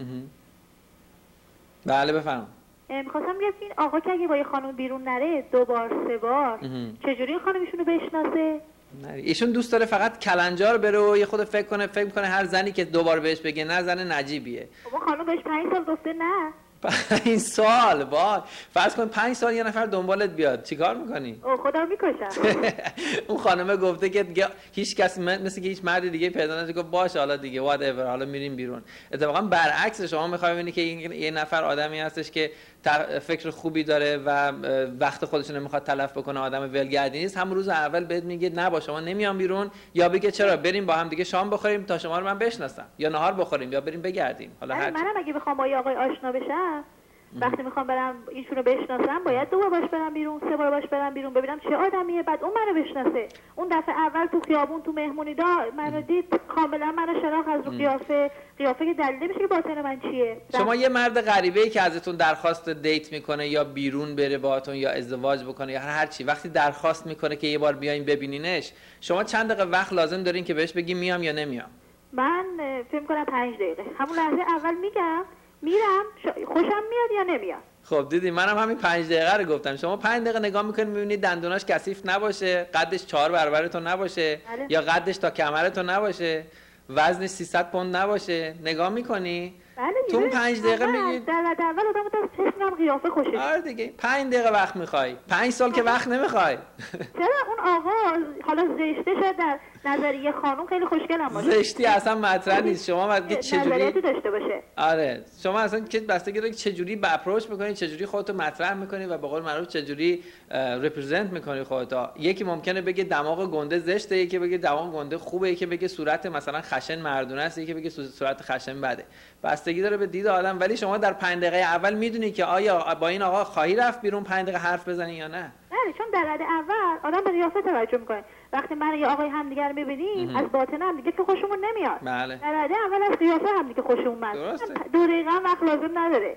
بله بفرمایید. می‌خواستم بگم این آقا که اگه با یه خانم بیرون نره دو بار سه بار چجوری این خانم ایشونو بشناسه؟ نه ایشون دوست داره فقط کلنجار بره و یه خود فکر کنه فکر کنه هر زنی که دوبار بهش بگه نه زن نجیبیه. خب خانم بهش پنج سال گفته نه. پنج سال وای فرض کن پنج سال یه نفر دنبالت بیاد چیکار میکنی؟ او خدا میکشم. اون خانمه گفته که دیگه هیچ کس مثل که هیچ مرد دیگه پیدا نشه، گفت باشه حالا دیگه وات ایور حالا میریم بیرون. اتفاقا برعکس شما میخوای ببینی که این یه نفر آدمی هستش که فکر خوبی داره و وقت خودش نمیخواد تلف بکنه، آدم ولگردی نیست، همون روز اول بهت میگه نه با شما نمیام بیرون، یا بگه چرا بریم با هم دیگه شام بخوریم تا شما رو من بشناسم، یا نهار بخوریم، یا بریم بگردیم. حالا هر منم اگه بخوام با یه آقای آشنا بشم وقتی میخوام برم ایشونو بشناسم باید دو بار باش برم بیرون، سه بار باش برم بیرون ببینم چه آدمیه، بعد اون منو بشناسه. اون دفعه اول تو خیابون تو مهمونی دا منو دید کاملا منو شناخت از رو قیافه قیافه که دلیل نمیشه که باطن من چیه. شما یه مرد غریبه‌ای که ازتون درخواست دیت میکنه یا بیرون بره باهاتون یا ازدواج بکنه یا هر چی، وقتی درخواست میکنه که یه بار بیاین ببینینش، شما چند دقیقه وقت لازم دارین که بهش بگی میام یا نمیام؟ من فکر کنم پنج دقیقه. همون لحظه اول میگم میرم خوشم میاد یا نمیاد. خب دیدی منم همین پنج دقیقه رو گفتم. شما پنج دقیقه نگاه میکنید میبینید دندوناش کثیف نباشه، قدش چهار برابرتون نباشه بله. یا قدش تا کمرتون نباشه، وزنش سیصد پوند نباشه، نگاه میکنی بله تو اون پنج دقیقه میگید در اول آدم تا چشمم قیافه خوشه. آره دیگه پنج دقیقه وقت میخوای، پنج سال که وقت نمیخوای. چرا اون آقا حالا زشته شد در نظر یه خانم خیلی خوشگل هم باشه. زشتی اصلا مطرح نیست. شما باید چه جوری داشته باشه. آره شما اصلا که بستگی داره چه جوری به اپروچ میکنی، چه جوری خودتو مطرح میکنی و به قول معروف چه جوری ریپرزنت میکنی خودتو. یکی ممکنه بگه دماغ گنده زشته، یکی بگه دماغ گنده خوبه، یکی بگه صورت مثلا خشن مردونه است، یکی بگه صورت خشن بده. بستگی داره به دید آدم. ولی شما در پنج دقیقه اول میدونی که آیا با این آقا خواهی رفت بیرون پنج دقیقه حرف بزنی یا نه. بله چون در حد اول آدم به قیافه توجه میکنه. وقتی من یه آقای همدیگه رو میبینیم از باطن هم دیگه که خوشمون نمیاد. بله. در حد اول از قیافه هم دیگه خوشمون اومد. دو دقیقه وقت لازم نداره.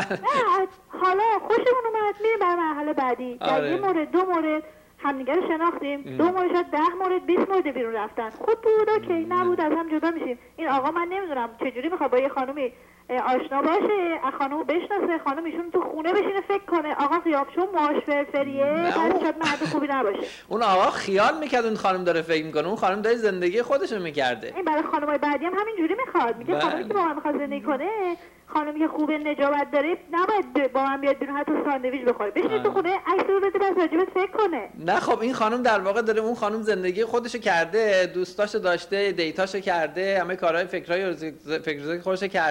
نه حالا خوشمون اومد میریم برای مرحله بعدی. در یه مورد دو مورد همدیگه رو شناختیم، دو مورد شد ده مورد بیست مورد بیرون رفتن. خوب بود اوکی، نبود از هم جدا میشیم. این آقا من نمیدونم چجوری میخواد با یه خانومی آشنا باشه، خانومو بشناسه، خانم ایشون تو خونه بشینه فکر کنه آقا قیافشون ماش فرفریه، بعد شاید مرد خوبی نباشه. اون آقا خیال میکرد اون خانم داره فکر میکنه، اون خانم داره زندگی خودشو میکرده. این برای خانمای بعدی هم همینجوری میخواد، میگه خانمی که با من میخواد زندگی کنه، خانمی که خوبه نجابت داره نباید با من بیاد بیرون حتی ساندویچ بخوره، بشینه تو خونه عکس رو بده بعد راجبش فکر کنه. نه خب این خانم در واقع داره اون خانم زندگی خودشو کرده، دوستاشو داشته، دیتاشو کرده، همه کارهای فکرای فکرای خودشو کرده،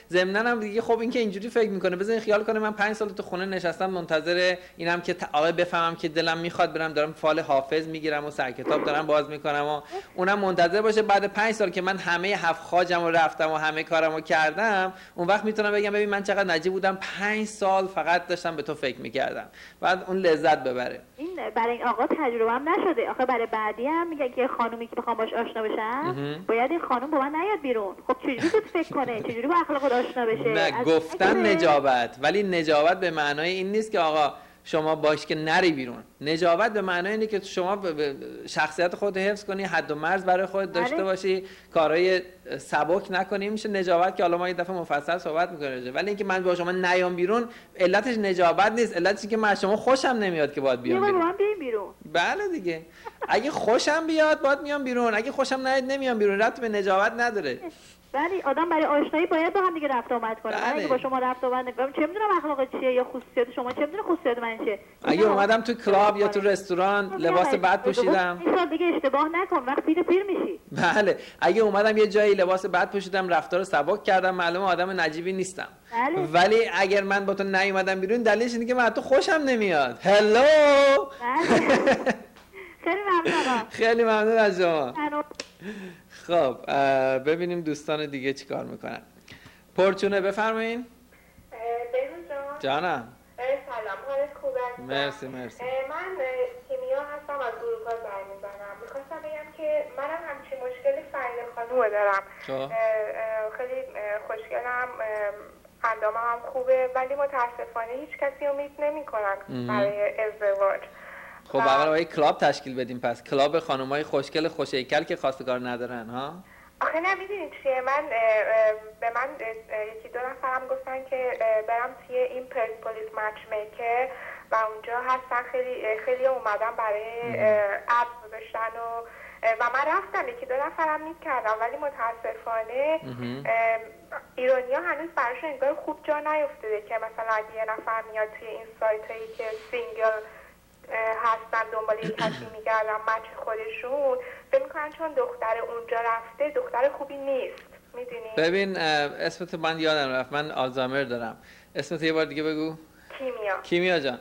ضمناً هم دیگه خب این که اینجوری فکر میکنه بزن خیال کنه من پنج سال تو خونه نشستم منتظر اینم که آقا بفهمم که دلم میخواد برم دارم فال حافظ میگیرم و سر کتاب دارم باز میکنم و اونم منتظر باشه بعد پنج سال که من همه هفت خواجمو رفتم و همه کارمو کردم اون وقت میتونم بگم ببین من چقدر نجیب بودم پنج سال فقط داشتم به تو فکر میکردم بعد اون لذت ببره. این برای این آقا تجربه هم نشده آخه برای بعدی هم میگه که خانومی که بخوام باش آشنا بشم باید این خانم با من نیاد بیرون. خب چجوری بود فکر کنه چجوری با اخلاق آشنا بشه؟ نه گفتن نجابت ولی نجابت به معنای این نیست که آقا شما باش که نری بیرون. نجابت به معنای اینه که شما شخصیت خودت حفظ کنی حد و مرز برای خودت داشته باشی کارهای سبک نکنی میشه نجابت که حالا ما یه دفعه مفصل صحبت می‌کنیم. ولی اینکه من با شما نیام بیرون علتش نجابت نیست علتش که من شما خوشم نمیاد که باید بیام بیرون. من بیام بیرون. بله دیگه اگه خوشم بیاد باید میام بیرون اگه خوشم نیاد نمیام بیرون ربطی به نجابت نداره. ولی آدم برای آشنایی باید با هم دیگه رفت آمد کنه. من اگه با شما رفت آمد نکنم چه میدونم اخلاق چیه یا خصوصیات شما چه میدونم خصوصیات من چیه. اگه اومدم تو کلاب یا تو رستوران لباس بد پوشیدم این سال دیگه اشتباه نکن وقت پیر پیر میشی. بله اگه اومدم یه جایی لباس بد پوشیدم رفتار سبک کردم معلومه آدم نجیبی نیستم. بله. ولی اگر من با تو نیومدم بیرون دلیلش اینه که من تو خوشم نمیاد. هلو بله. خیلی ممنونم. خیلی ممنون از شما. خب ببینیم دوستان دیگه چی کار میکنن. پرچونه بفرمایین. بهروز جان. جانم. سلام حالت خوبه؟ مرسی مرسی. من کیمیا هستم از اروپا زنگ میزنم. میخواستم بگم که منم همچین مشکل فرید خانومه دارم. خیلی خوشگلم اندامم هم خوبه ولی متاسفانه هیچ کسی امید نمیکنن برای ازدواج. خب اول باید کلاب تشکیل بدیم پس کلاب خانمای خوشگل خوشهیکل که خواستگار ندارن ها. آخه نمیدونید چیه من به من یکی دو نفرم گفتن که برم توی این پرسپولیس مچ میکر و اونجا هستن خیلی خیلی اومدن برای اد گذاشتن و و من رفتم یکی دو نفرم میکردم ولی متاسفانه ایرانیا هنوز براشون انگار خوب جا نیفتاده که مثلا اگه یه نفر میاد توی این سایت هایی که سینگل هستن دنبال یک کسی میگردن مچ خودشون فکر میکنن چون دختر اونجا رفته دختر خوبی نیست. میدونی؟ ببین اسمت من یادم رفت من آلزایمر دارم اسمت یه بار دیگه بگو. کیمیا. کیمیا جان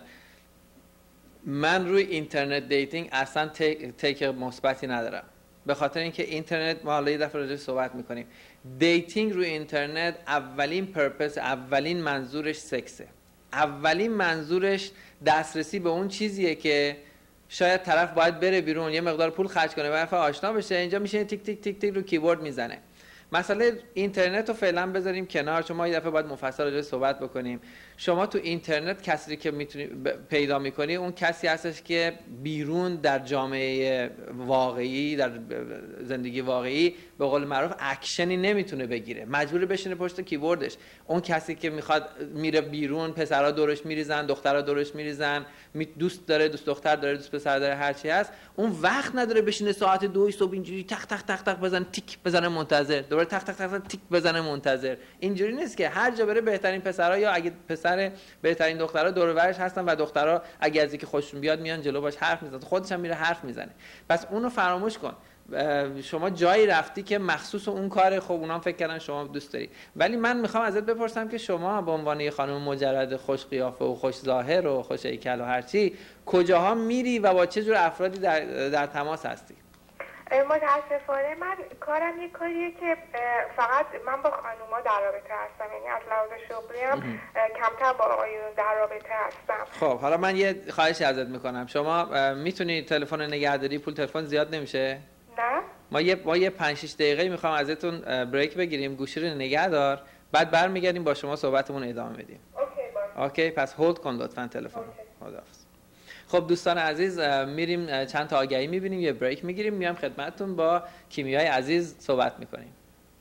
من روی اینترنت دیتینگ اصلا تیک مثبتی ندارم به خاطر اینکه اینترنت ما حالا یه دفعه راجعش صحبت میکنیم. دیتینگ روی اینترنت اولین پرپس اولین منظورش سکسه. اولین منظورش دسترسی به اون چیزیه که شاید طرف باید بره بیرون یه مقدار پول خرج کنه و آشنا بشه اینجا میشه تیک تیک تیک تیک رو کیبورد میزنه. مسئله اینترنت رو فعلا بذاریم کنار چون ما یه دفعه باید مفصل راجعش صحبت بکنیم. شما تو اینترنت کسی که میتونی پیدا میکنی اون کسی هستش که بیرون در جامعه واقعی در زندگی واقعی به قول معروف اکشنی نمیتونه بگیره مجبور بشینه پشت کیبوردش. اون کسی که میخواد میره بیرون پسرها دورش میریزن دخترها دورش میریزن دوست داره دوست دختر داره دوست پسر داره هر چی هست اون وقت نداره بشینه ساعت دو صبح اینجوری تق تق تق تق بزنه تیک بزنه منتظر دوباره تق تق تق تیک بزنه منتظر. اینجوری نیست که هر جا بره بهترین پسرها یا اگه پسر بهترین دخترها دور و برش هستن و دخترها اگه از اینکه خوششون بیاد میان جلو باش حرف میزنن خودش هم میره حرف میزنه. پس اونو فراموش کن. شما جایی رفتی که مخصوص اون کار خب اونا فکر کردن شما دوست داری. ولی من میخوام ازت بپرسم که شما به عنوان یه خانم مجرد خوش قیافه و خوش ظاهر و خوش هیکل و هر چی کجاها میری و با چه جور افرادی در, در تماس هستی؟ متاسفانه من کارم یه کاریه که فقط من با خانوما در رابطه هستم یعنی از لحاظ شغلی هم کمتر با آقایون در رابطه هستم. خب حالا من یه خواهشی ازت میکنم شما میتونی تلفن نگهداری پول تلفن زیاد نمیشه؟ نه ما یه ما یه پنج شش دقیقه میخوام ازتون بریک بگیریم گوشی رو نگه دار بعد برمیگردیم با شما صحبتمون ادامه میدیم. اوکی باشه. اوکی پس هولد کن لطفاً تلفن. خداحافظ. خب دوستان عزیز میریم چند تا آگهی میبینیم یه بریک میگیریم میام خدمتتون با کیمیای عزیز صحبت میکنیم.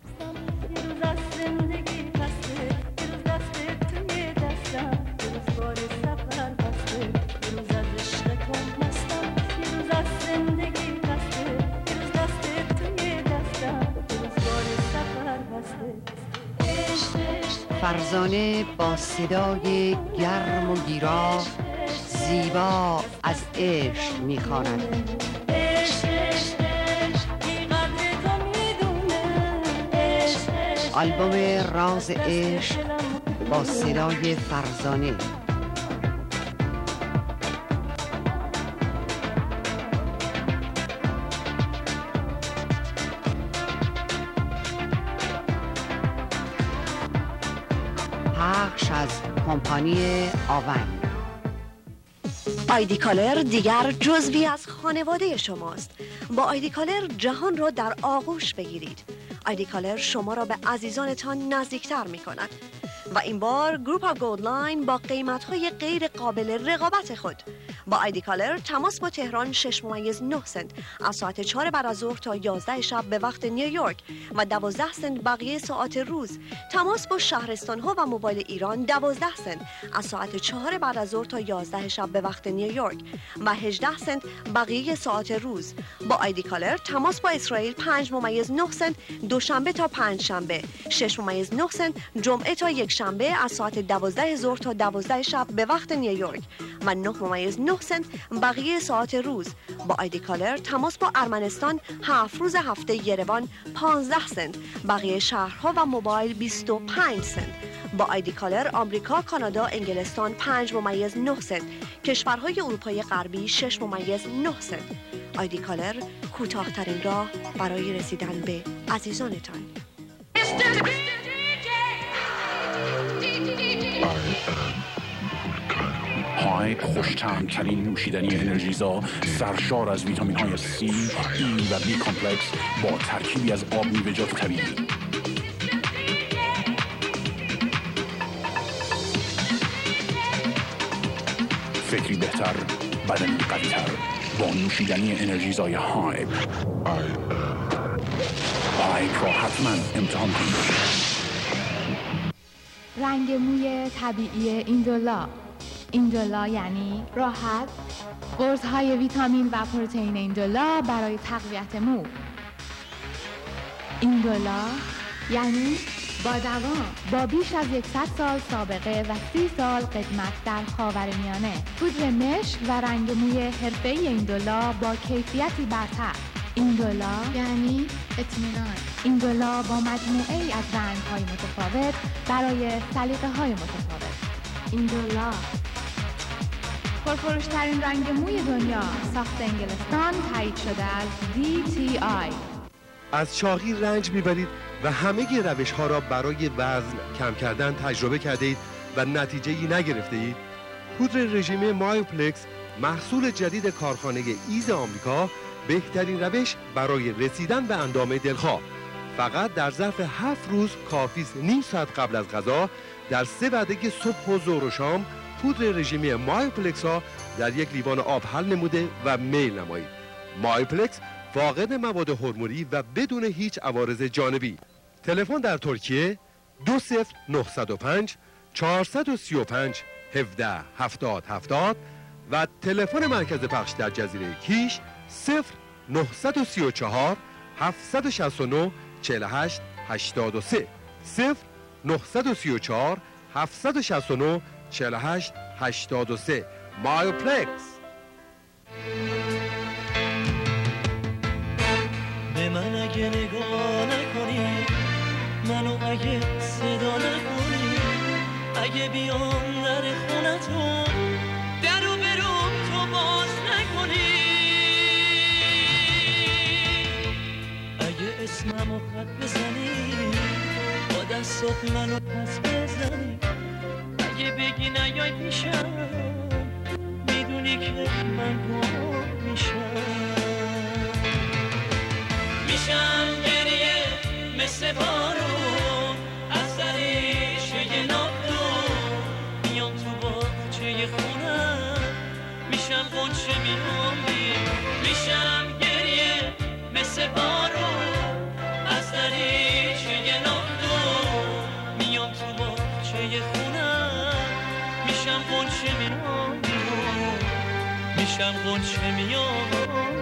فرزانه با صدای گرم و گیرا زیبا از عشق می‌خواند. عشق عشق عشق بی قدر تو میدونه عشق عشق آلبوم راز عشق با صدای فرزانه. پخش از کمپانی آونگ. آیدی کالر دیگر جزوی از خانواده شماست. با آیدی کالر جهان را در آغوش بگیرید. آیدی کالر شما را به عزیزانتان نزدیکتر می کند و این بار گروپ آف گولد لاین با قیمت‌های غیر قابل رقابت خود. با آیدی کالر تماس با تهران شش ممیز نه سنت از ساعت چهار بعد از ظهر تا یازده شب به وقت نیویورک و دوازده سنت بقیه ساعات روز. تماس با شهرستان‌ها و موبایل ایران دوازده سنت از ساعت چهار بعد از ظهر تا یازده شب به وقت نیویورک و هجده سنت بقیه ساعات روز. با آیدی کالر تماس با اسرائیل پنج ممیز نه سنت دوشنبه تا پنج شنبه، شش ممیز نه سنت جمعه تا یک شنبه از ساعت دوازده ظهر تا دوازده شب به وقت نیویورک و نه ممیز نه سنت بقیه ساعت روز. با آیدی کالر تماس با ارمنستان هفت روز هفته یروان پانزده سنت، بقیه شهرها و موبایل بیست و پنج سنت. با آیدی کالر آمریکا، کانادا، انگلستان پنج ممیز نه سنت، کشورهای اروپای غربی شش ممیز نه سنت. آیدی کالر کوتاه‌ترین راه برای رسیدن به عزیزانتان. های خوش‌طعم‌ترین نوشیدنی انرژیزا سرشار از ویتامین های C, E و B کمپلکس با ترکیبی از آب میوه‌جات طبیعی. فکری بهتر، بدنی قوی‌تر با نوشیدنی انرژیزای هایپ. هایپ را حتما امتحان کنید. رنگ موی طبیعی ایندولا. ایندولا یعنی راحت، قرص‌های ویتامین و پروتئین ایندولا برای تقویت مو. ایندولا یعنی با دوام، با بیش از صد سال سابقه و سی سال خدمت در خاورمیانه. پودر مشک و رنگ موی حرفه‌ای ایندولا با کیفیتی برتر. ایندولا یعنی اطمینان. ایندولا با مجموعه‌ای از رنگ‌های متفاوت برای سلیقه‌های متفاوت. ایندولا پرفروش‌ترین رنگ موی دنیا، ساخت انگلستان، تایید شده از دی تی آی. از چاقی رنج میبرید و همه روش‌ها را برای وزن کم کردن تجربه کرده اید و نتیجه‌ای نگرفته اید؟ پودر رژیم مایوپلکس، محصول جدید کارخانه ایز آمریکا، بهترین روش برای رسیدن به اندام دلخواه. فقط در ظرف هفت روز کافی است نیم ساعت قبل از غذا در سه وعده صبح و ظهر و شام پودر رژیمی مایوپلکس را در یک لیوان آب حل نموده و میل نمایید. مایوپلکس فاقد مواد هورمونی و بدون هیچ عوارض جانبی. تلفن در ترکیه دو صفر نه صفر پنج چهارصد و سی و پنج هفده هفتاد هفتاد و تلفن مرکز پخش در جزیره کیش صفر نه سه چهار هفت شش نه چهل و هشت هشتاد و سه صفر نه سه چهار هفت شش نه چهل و هشت هشتاد و سه. مایوپلکس. به من اگه نگاه نکنی، منو اگه صدا نکنی، اگه بیام در خونتون درو برو تو باز نکنی، اگه اسممو خط بزنی با دستات منو پس بزنی، اگه بگی نیای پیشم میدونی که من گم میشم، میشم گریه مثل بارون از دریشه ناخدون، میام تو باغچه خونم میشم غنچه میام میشم گریه مثل بارون از دریچه ناخدون، میام تو باغچه خونم میشم غنچه میام میشم غنچه میام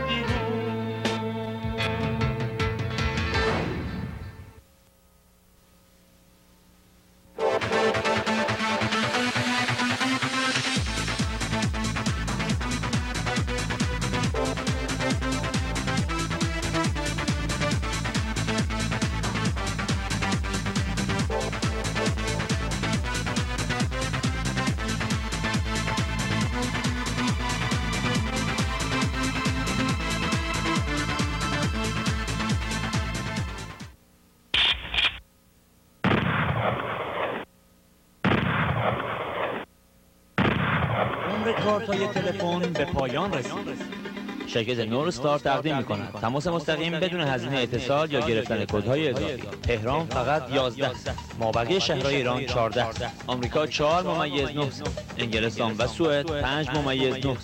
کارت‌های تلفن به پایان رسید. شرکت نور استار تقدیم می‌کند تماس مستقیم بدون هزینه اتصال یا گرفتن کدهای اضافی. تهران فقط یازده، مابقی شهرهای ایران چهارده، آمریکا چهار ممیز نه، انگلستان و سوئد پنج ممیز نه،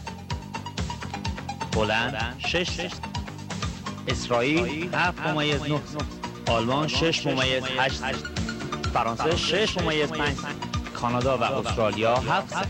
هلند شش، اسرائیل هفت ممیز نه، آلمان شش ممیز هشت، فرانسه شش ممیز پنج، کانادا و استرالیا هفت.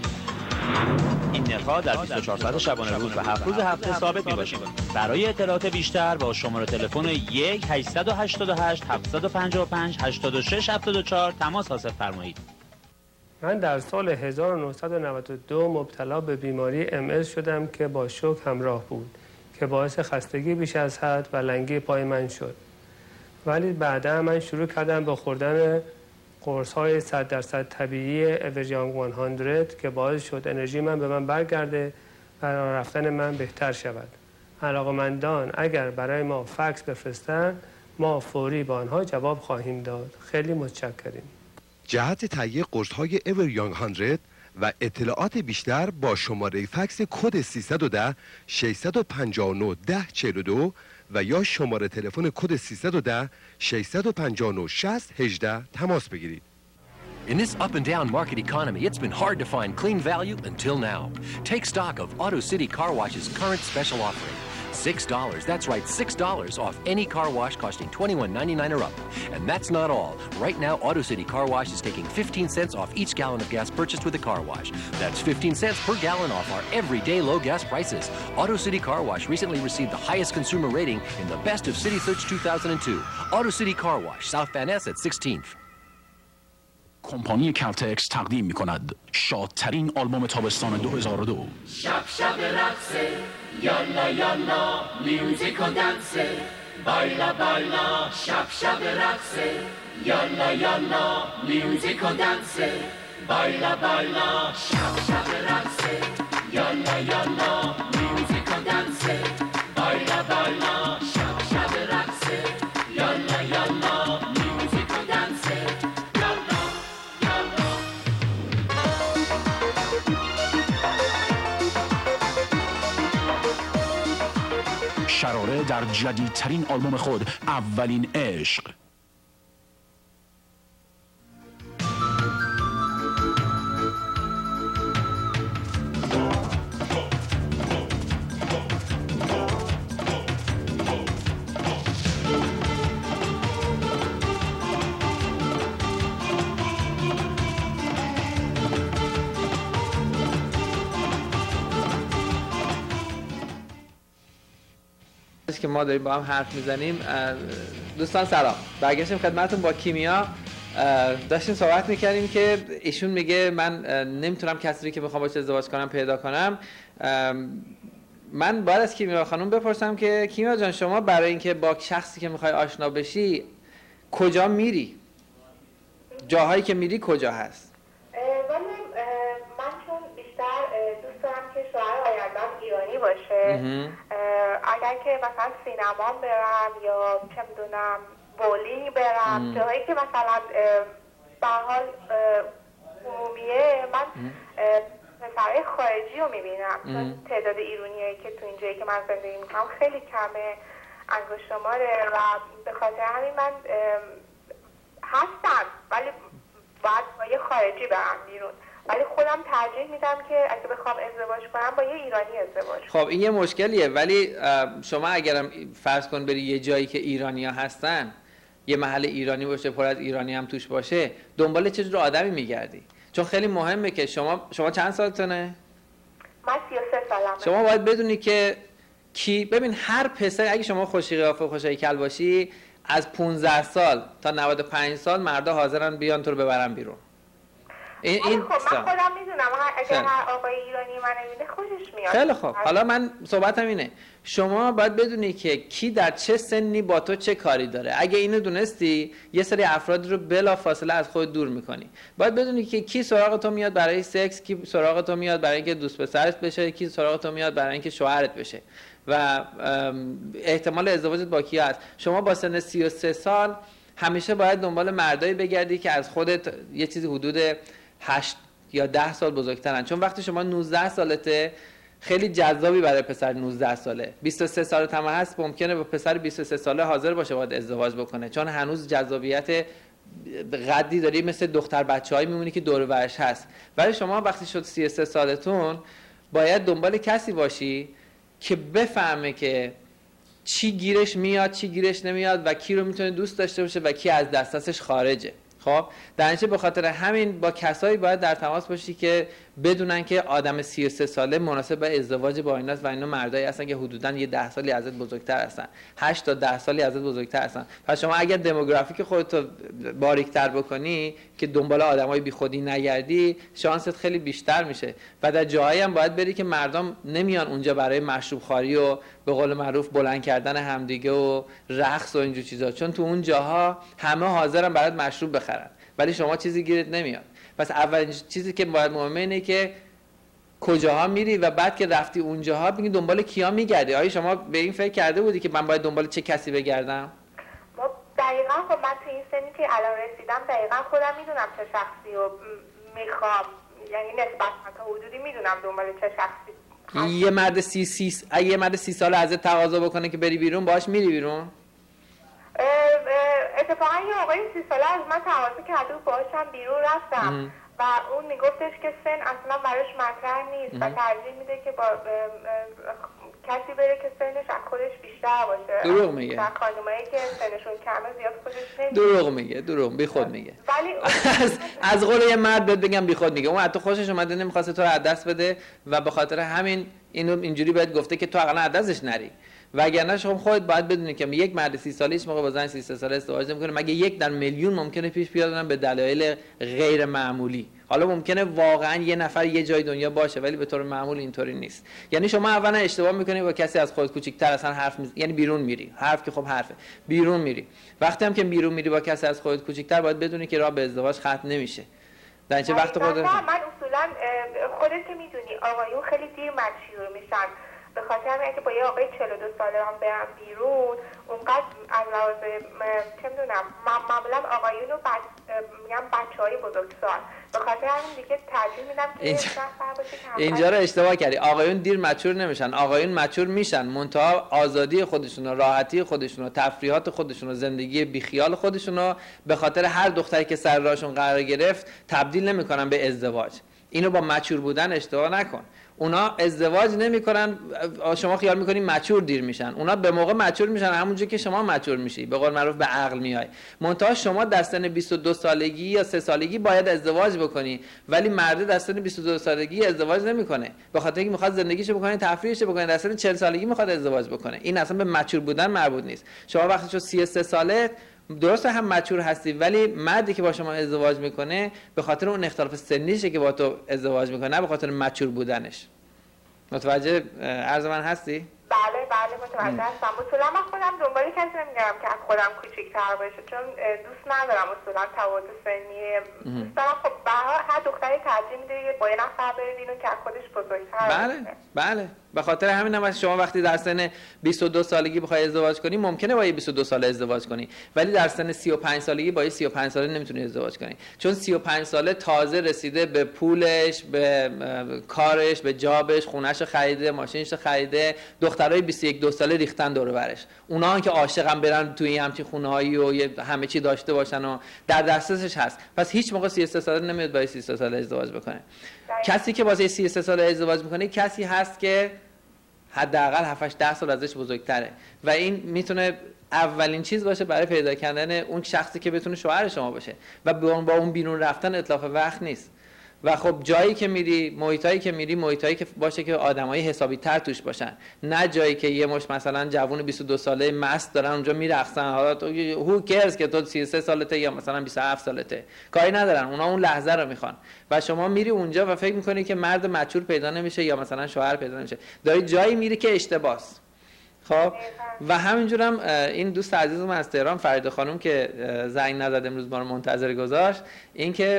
این نرخ‌ها در بیست و چهار ساعت شبانه روز و هفت روز هفته ثابت می‌باشد. برای اطلاعات بیشتر با شماره تلفن یک هشت هشت هشت هفت پنج پنج هشت شش هفت چهار تماس حاصل فرمایید. من در سال هزار و نهصد و نود و دو مبتلا به بیماری ام اس شدم که با شوک همراه بود که باعث خستگی بیش از حد و لنگی پای من شد. ولی بعدا من شروع کردم به خوردن قرص‌های صد درصد طبیعی اورژیانگ صد که باعث شد انرژی من به من برگرده و رفتن من بهتر شود. علاقه‌مندان اگر برای ما فکس بفرستن ما فوری با آنها جواب خواهیم داد. خیلی متشکریم. جهت تهیه قرص‌های اورژیانگ صد و اطلاعات بیشتر با شماره فکس کد سیصد و ده ششصد و پنجاه و نه ده چهل و دو و یا شماره تلفن کد سیصد و ده ششصد و پنجاه و نه شصت هجده تماس بگیرید. In this up and down market economy, it's been hard to find clean value until now. Take stock of Auto City Car Wash's current special offering. six dollars, that's right, six dollars off any car wash costing twenty-one ninety-nine or up. And that's not all. Right now, Auto City Car Wash is taking fifteen cents off each gallon of gas purchased with a car wash. That's fifteen cents per gallon off our everyday low gas prices. Auto City Car Wash recently received the highest consumer rating in the Best of City Search two thousand two. Auto City Car Wash, South Van Ness at sixteenth. کمپانی کلتکس تقدیم می‌کند شادترین آلبوم تابستان دو هزار و دو. شب شب رقصه یالا یالا میوزیک و دنسه بایلا بایلا شب شب رقصه یالا یالا میوزیک و دنسه بایلا بایلا شب شب رقصه یالا یالا میوزیک و دنسه بایلا بایلا شب شب رقصه یالا یالا میوزیک و دنسه شراره در جدیدترین آلبوم خود اولین عشق. که ما داریم با هم حرف میزنیم. دوستان سلام، برگشتیم خدمتتون با کیمیا. داشتیم صحبت میکردیم که ایشون میگه من نمیتونم کسی که میخوام باشه ازدواج کنم پیدا کنم. من باید از کیمیا خانم بپرسم که کیمیا جان شما برای اینکه با شخصی که میخوای آشنا بشی کجا میری؟ جاهایی که میری کجا هست؟ من چون بیشتر دوست دارم که شوهر آینده‌ام ایرانی باشه. اگر که مثلا سینما برم یا چه میدونم بولینگ برم، جاهایی که مثلا به حال عمومیه، من پسرهای خارجی رو میبینم چون تعداد ایرانیایی که تو اینجایی که من زندگی میکنم خیلی کمه، انگشت شماره و به خاطر همین من هستم ولی باید با یه خارجی برم بیرون، ولی خودم ترجیح میدم که اگه بخوام ازدواج کنم با یه ایرانی ازدواج کنم. خب این یه مشکلیه، ولی شما اگرم فرض کن بری یه جایی که ایرانی‌ها هستن، یه محل ایرانی باشه پر از ایرانی هم توش باشه، دنبال چه جور آدمی میگردی؟ چون خیلی مهمه که شما شما چند سالتونه؟ من سی و سه سالمه. شما باید بدونی که کی، ببین هر پسر اگه شما خوشی قیافه و خوش هیکل باشی از پانزده سال تا نود و پنج سال مردا حاضرن بیان تو رو ببرن بیرون. این این خب من خودم میدونم اگه هر آقای ایرانی من میده خوشش میاد. خیلی خب، حالا من صحبتم اینه، شما باید بدونی که کی در چه سنی با تو چه کاری داره. اگه اینو دونستی یه سری افراد رو بلا فاصله از خود دور میکنی. باید بدونی که کی سراغ تو میاد برای سکس، کی سراغ تو میاد برای اینکه دوست پسرت بشه، کی سراغ تو میاد برای اینکه شوهرت بشه و احتمال ازدواجت با کی هست. شما با سن سی و سه سال همیشه باید دنبال مردایی بگردی که از خودت یه چیزی حدود هشت یا ده سال بزرگترن. چون وقتی شما نوزده سالته خیلی جذابی برای پسر نوزده ساله. بیست و سه سالت هم هست ممکنه با پسر بیست و سه ساله حاضر باشه باید ازدواج بکنه، چون هنوز جذابیت قدی داری مثل دختر بچه‌هایی میمونی که دور و برش هست. ولی شما وقتی شد سی و سه سالتون باید دنبال کسی باشی که بفهمه که چی گیرش میاد چی گیرش نمیاد و کی رو میتونه دوست داشته باشه و کی از دسترسش خارجه. خب در نتیجه به خاطر همین با کسایی باید در تماس باشی که بدونن که آدم سی و سه ساله مناسب به ازدواج با ایناست و اینا مردایی هستن که حدوداً یه ده سالی ازت بزرگتر هستن، هشت تا ده سالی ازت بزرگتر هستن. پس شما اگر دموگرافیک خودت رو باریک‌تر بکنی که دنبال آدمای بیخودی نگردی، شانست خیلی بیشتر میشه. و در جاهایی هم باید بری که مردم نمیان اونجا برای مشروب خواری و به قول معروف بلند کردن همدیگه و رقص و اینجور چیزا، چون تو اون جاها همه حاضرن برات مشروب بخرن ولی شما چیزی گیرت نمیاد. پس اولین چیزی که باید مهمه اینه که کجاها میری و بعد که رفتی اونجاها ببین دنبال کیا میگردی. آیا شما به این فکر کرده بودی که من باید دنبال چه کسی بگردم؟ ما دقیقاً خب من تو این سنی که الان رسیدم دقیقاً خودم میدونم چه شخصی رو میخوام، یعنی نسبت تا حدودی میدونم دنبال چه شخصی. یه مرد سی سی اگه یه مرد سی ساله ازت تقاضا بکنه که بری بیرون باهاش میری بیرون؟ اتفاقا یه آقای سی ساله از من تقاضا کرده و باهاشم بیرون رفتم ام. و اون میگفتش که سن اصلا براش مطرح نیست ام. و ترجیح میده که با کسی بره که سنش از خودش بیشتر باشه. دروغ میگه. و خانمایی که سنشون کمه زیاد خودش نمیگه. دروغ میگه، دروغ بی خود میگه. ولی از از قول یه مرد بهت بگم بی خود میگه. اون حتی خوشش اومده نمیخواسته تو رو از دست بده و به خاطر همین اینو اینجوری بهت گفته که تو اقلا از دستش نری. وگرنه شما خودت باید بدونی که یک مرد سی ساله هیچ موقع با زن سی و سه ساله ازدواج نمیکنه مگه یک در میلیون ممکنه پیش بیاد به دلایل غیر معمولی. حالا ممکنه واقعا یه نفر یه جای دنیا باشه ولی به طور معمول اینطوری نیست. یعنی شما اولا اشتباه میکنی با کسی از خودت کوچیک‌تر اصلا حرف می... یعنی بیرون میری. حرف که خب حرفه. بیرون میری. وقتی هم که بیرون میری با کسی از خودت کوچیک‌تر باید بدونی که راه به ازدواج ختم نمیشه. در چه وقت خودت من اصولا خودت که میدونی آقایون خیلی دیر مچور میشن. به خاطر اینکه با یه آقای چهل و دو ساله هم برم بیرون اونقدر از لحاظ چه میدونم معمولا آقایون رو بچ... میگم بچه‌های بزرگسال به خاطر همین دیگه ترجیح میدم که اینجا... باشه که اینجا رو اشتباه کردی. آقایون دیر مچور نمیشن، آقایون مچور میشن منتها آزادی خودشون و راحتی خودشون و تفریحات خودشون و زندگی بیخیال خودشون رو به خاطر هر دختری که سر راهشون قرار گرفت تبدیل نمیکنن به ازدواج. اینو با مچور بودن اشتباه نکن. اونا ازدواج نمیکنن، شما خیال میکنین مچور دیر میشن. اونا به موقع مچور میشن همونجوری که شما مچور میشی، به قول معروف به عقل میای. منتها شما در سن بیست و دو سالگی یا سه سالگی باید ازدواج بکنی ولی مرد در سن بیست و دو سالگی ازدواج نمیکنه به خاطر اینکه میخواد زندگیشو بکنه، تفریحش بکنه. در سن چهل سالگی میخواد ازدواج بکنه. این اصلا به مچور بودن مربوط نیست. شما وقتی شو سی و سه ساله درسته هم مچور هستی ولی مردی که با شما ازدواج میکنه به خاطر اون اختلاف سنیشه که با تو ازدواج میکنه، نه به خاطر مچور بودنش. متوجه عرض من هستی؟ بله بله متوجه هستم. اصولا من خودم دنبال کسی نمیگردم که از خودم کوچیک‌تر باشه چون دوست ندارم اصولا تفاوت سنی. دوست دارم خب به هر دختری ترجیح میده با یه نفر بره بیرون که از خودش بزرگتر بله بله. به خاطر همین هم شما وقتی در سن بیست و دو سالگی بخوای ازدواج کنی ممکنه با یه بیست و دو ساله ازدواج کنی ولی در سن سی و پنج سالگی با یه سی و پنج ساله نمیتونی ازدواج کنی چون سی و پنج ساله تازه رسیده به پولش، به کارش، به جابش، خونه‌ش خریده، ماشینش خریده. دخترای بیست و یک دو ساله ریختن دور و برش. اونا که عاشقن برن توی همچین خونه‌هایی و همه چی داشته باشن و در دسترسش هست. پس هیچ موقع سی و سه ساله نمیاد با سی و سه ساله ازدواج بکنه. کسی که با سی و سه ساله ازدواج میکنه کسی هست که حداقل هفت هشت ده سال ازش بزرگتره و این میتونه اولین چیز باشه برای پیدا کردن اون شخصی که بتونه شوهر شما باشه و با اون بیرون رفتن اطلاف وقت نیست. و خب جایی که میری، محیطایی که میری، محیطایی که باشه که آدمای حسابی تر توش باشن، نه جایی که یه مش مثلا جوون بیست و دو ساله مست دارن اونجا میرقصن. حالا تو هو کیرز که تو سی و سه سالته یا مثلا بیست و هفت سالته، کاری ندارن. اونا اون لحظه رو میخوان و شما میری اونجا و فکر میکنی که مرد مچور پیدا نمیشه یا مثلا شوهر پیدا نمیشه. داری جایی میری که اشتباهه. خب و همینجورم این دوست عزیزم از تهران فرید خانم که زنگ نزد امروز ما رو منتظر گذاشت، این که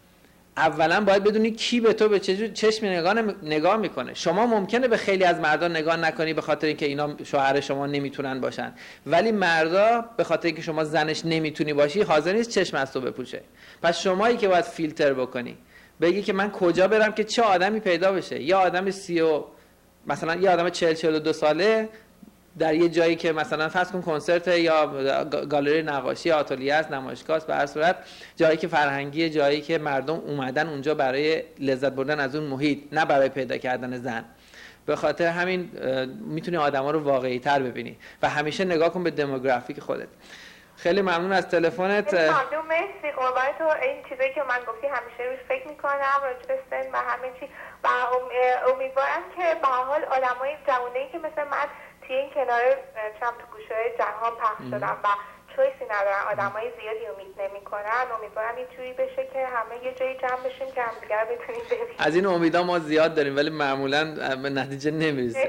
اولا باید بدونی کی به تو به چه چشم نگاه نگاه میکنه. شما ممکنه به خیلی از مردا نگاه نکنی به خاطر اینکه اینا شوهر شما نمیتونن باشن، ولی مردا به خاطر اینکه شما زنش نمیتونی باشی حاضر نیست چشم از تو بپوشه. پس شمایی که باید فیلتر بکنی بگی که من کجا برم که چه آدمی پیدا بشه. یه آدم سی و مثلا یه آدم چهل چهل و دو ساله در یه جایی که مثلا فرض کن کنسرت یا گالری نقاشی، آتلیه است، نمایشگاه است، به هر صورت جایی که فرهنگی، جایی که مردم اومدن اونجا برای لذت بردن از اون محیط، نه برای پیدا کردن زن. به خاطر همین میتونی آدما رو واقعی تر ببینی و همیشه نگاه کن به دموگرافیک خودت. خیلی ممنون از تلفنت. ممنون، مرسی قربان تو. این چیزایی که من گفتی همیشه روش فکر میکنم راجع به سن و همه چی و امیدوارم که به هر حال آدمای جوونی که مثل من توی این کنار چم تو گوشه‌های جهان پخش شدن و چویسی ندارن، آدمای زیادی امید نمی‌کنن، امیدوارم اینجوری بشه که همه یه جایی جمع بشیم که همدیگه رو بتونیم ببینیم. از این امیدا ما زیاد داریم ولی معمولاً به نتیجه نمیرسه.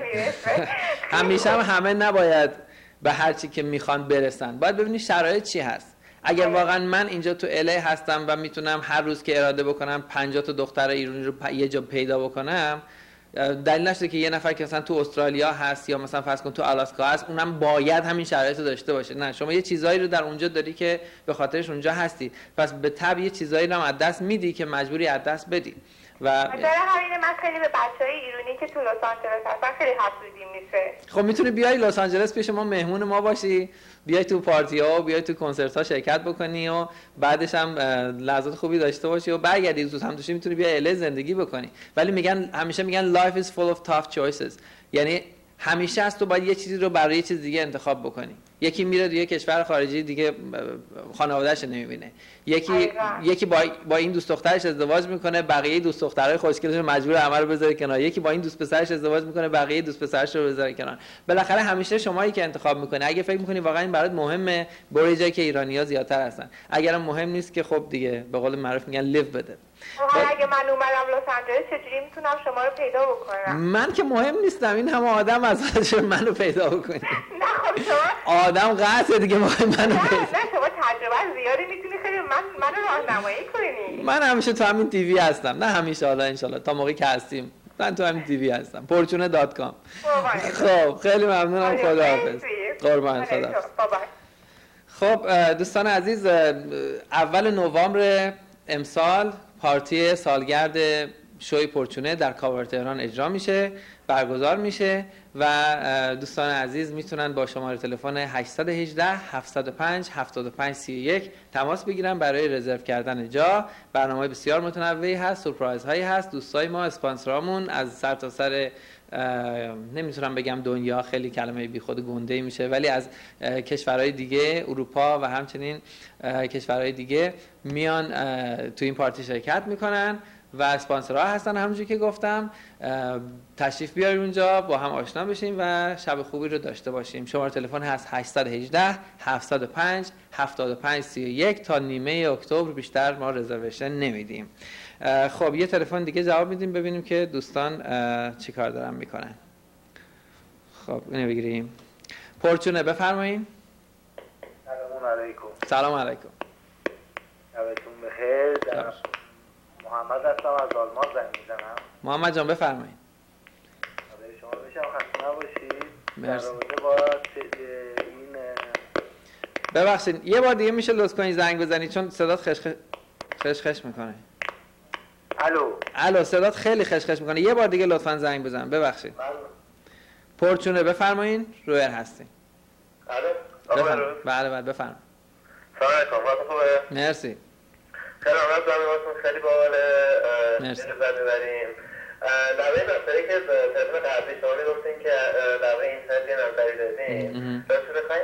همیشه هم همه نباید به هر چی که میخوان برسن. باید ببینی شرایط چی هست. اگر واقعا من اینجا تو الی هستم و میتونم هر روز که اراده بکنم پنجاه تا دختر ایرانی رو پ... یه جا پیدا بکنم، دلیل نشده که یه نفر که مثلا تو استرالیا هست یا مثلا فرض کن تو آلاسکا هست اونم باید همین شرایط رو داشته باشه. نه، شما یه چیزایی رو در اونجا داری که به خاطرش اونجا هستی، پس به تبع یه چیزایی رو از دست میدی که مجبوری از دست بدی. و در همین من خیلی به بچهای ایرانی که تو لس آنجلس هستن خیلی حسودیم میشه. خب میتونی بیای لس آنجلس پیش ما مهمون ما باشی، بیای تو پارتی ها و بیای تو کنسرت ها شرکت بکنی و بعدش هم لحظات خوبی داشته باشی و برگردی زود هم دوشی میتونی بیای الی زندگی بکنی. ولی میگن همیشه میگن life is full of tough choices، یعنی همیشه از تو باید یه چیزی رو برای یه چیز دیگه انتخاب بکنی. یکی میره توی کشور خارجی دیگه خانواده‌اش نمیبینه، یکی یکی با با این دوست دخترش ازدواج میکنه، بقیه دوست دخترای خوشگلش رو مجبور همه رو بذاره کنار، یکی با این دوست پسرش ازدواج میکنه، بقیه دوست پسرش رو بذاره کنار. بالاخره همیشه شمایی که انتخاب میکنی. اگه فکر میکنی واقعا این برات مهمه، برو جایی که ایرانی‌ها زیادتر هستن. اگرم مهم نیست که خب دیگه به قول معروف میگن لیو بده. حالا اگه من اومدم لس آنجلس چجوری میتونم شما رو پیدا بکنم؟ من که مهم نیستم، این همه آدم از منو پیدا بکنی. نه خب شما آدم قطعه دیگه مهم منو پیدا. نه شما تجربه زیادی میتونی خیلی من منو راهنمایی کنی. من همیشه تو همین تیوی هستم، نه همیشه، حالا ان شاءالله تا موقعی که هستیم من تو همین تیوی هستم. پورچونه دات کام. خب خیلی ممنونم، خداحافظ. قربان خدا. خب دوستان عزیز، اول نوامبر امسال پارتی سالگرد شوی پورچونه در کاور تهران اجرا میشه، برگزار میشه و دوستان عزیز میتونن با شماره تلفن هشت یک هشت هفت صفر پنج هفتاد و پنج سی و یک تماس بگیرن برای رزرو کردن جا. برنامه بسیار متنوعی هست، سورپرایز هایی هست. دوستای ما، اسپانسرامون از سر تا سر نمیتونم بگم دنیا، خیلی کلمه بی خود گنده میشه، ولی از کشورهای دیگه اروپا و همچنین کشورهای دیگه میان تو این پارتی شرکت میکنن و اسپانسرها هستن. همونجوری که گفتم تشریف بیارید اونجا، با هم آشنا بشیم و شب خوبی رو داشته باشیم. شماره تلفن هست هشت یک هشت هفت صفر پنج هفتاد و پنج سی و یک. تا نیمه اکتبر بیشتر ما رزرویشن نمیدیم. خب یه تلفن دیگه جواب میدیم ببینیم که دوستان چی کار دارن میکنن. خب اینو بگیریم. پورچونه بفرمایید. سلام علیکم. سلام علیکم. شبتون بخیر. محمد هستم از آلمان زنگ میزنم. محمد جان بفرمایید. آره شما بشم خسته نباشید. مرسی. در رابطه با این ببخشید یه بار دیگه میشه لطف کنید زنگ بزنید چون صدات خش خش خش خش میکنه. الو. الو صدات خیلی خش خش میکنه. یه بار دیگه لطفاً زنگ بزن. ببخشید. پورچونه بفرمایید. رویر هستین. الو. بفرمایید. بله بله بفرمایید. سلام علیکم. خوبه؟ مرسی. خیلی ممنون زحمتتون، خیلی باحاله. مرسی. لذت می‌بریم. در این مسئله که تلفن قبلی شما گفتین که در اینترنت یه نظری دادین. راستش بخواین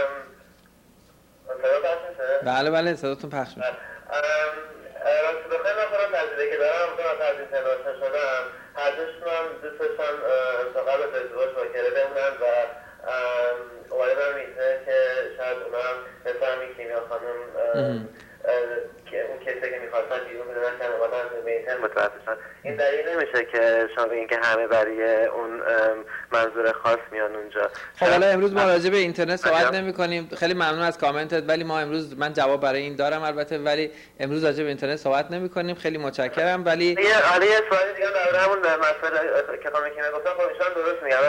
صدا پخش میشه؟ بله بله صداتون پخش میشه. راستش بخواین من خودم تجربه که دارم من از اینترنت آشنا شدم، هر دوشون هم دوست داشتن تا قبل از ازدواج ماکره بمونن و اومدم اینترنت که شاید اونا هم مثل همین کیمیا خانم که اون کسی که میخواستن بیرون بدونن که اومدن به اینترنت متوسط شدن. این دلیل نمیشه که شما بگین که همه برای اون منظور خاص میان اونجا. خب حالا امروز ما راجع به اینترنت صحبت نمی کنیم. خیلی ممنون از کامنتت، ولی ما امروز من جواب برای این دارم البته، ولی امروز راجع به اینترنت صحبت نمی کنیم. خیلی متشکرم. ولی یه حالا یه سوالی دیگه در همون مسئله که خانم کیمیا گفتن، خب ایشان درست میگن. راستش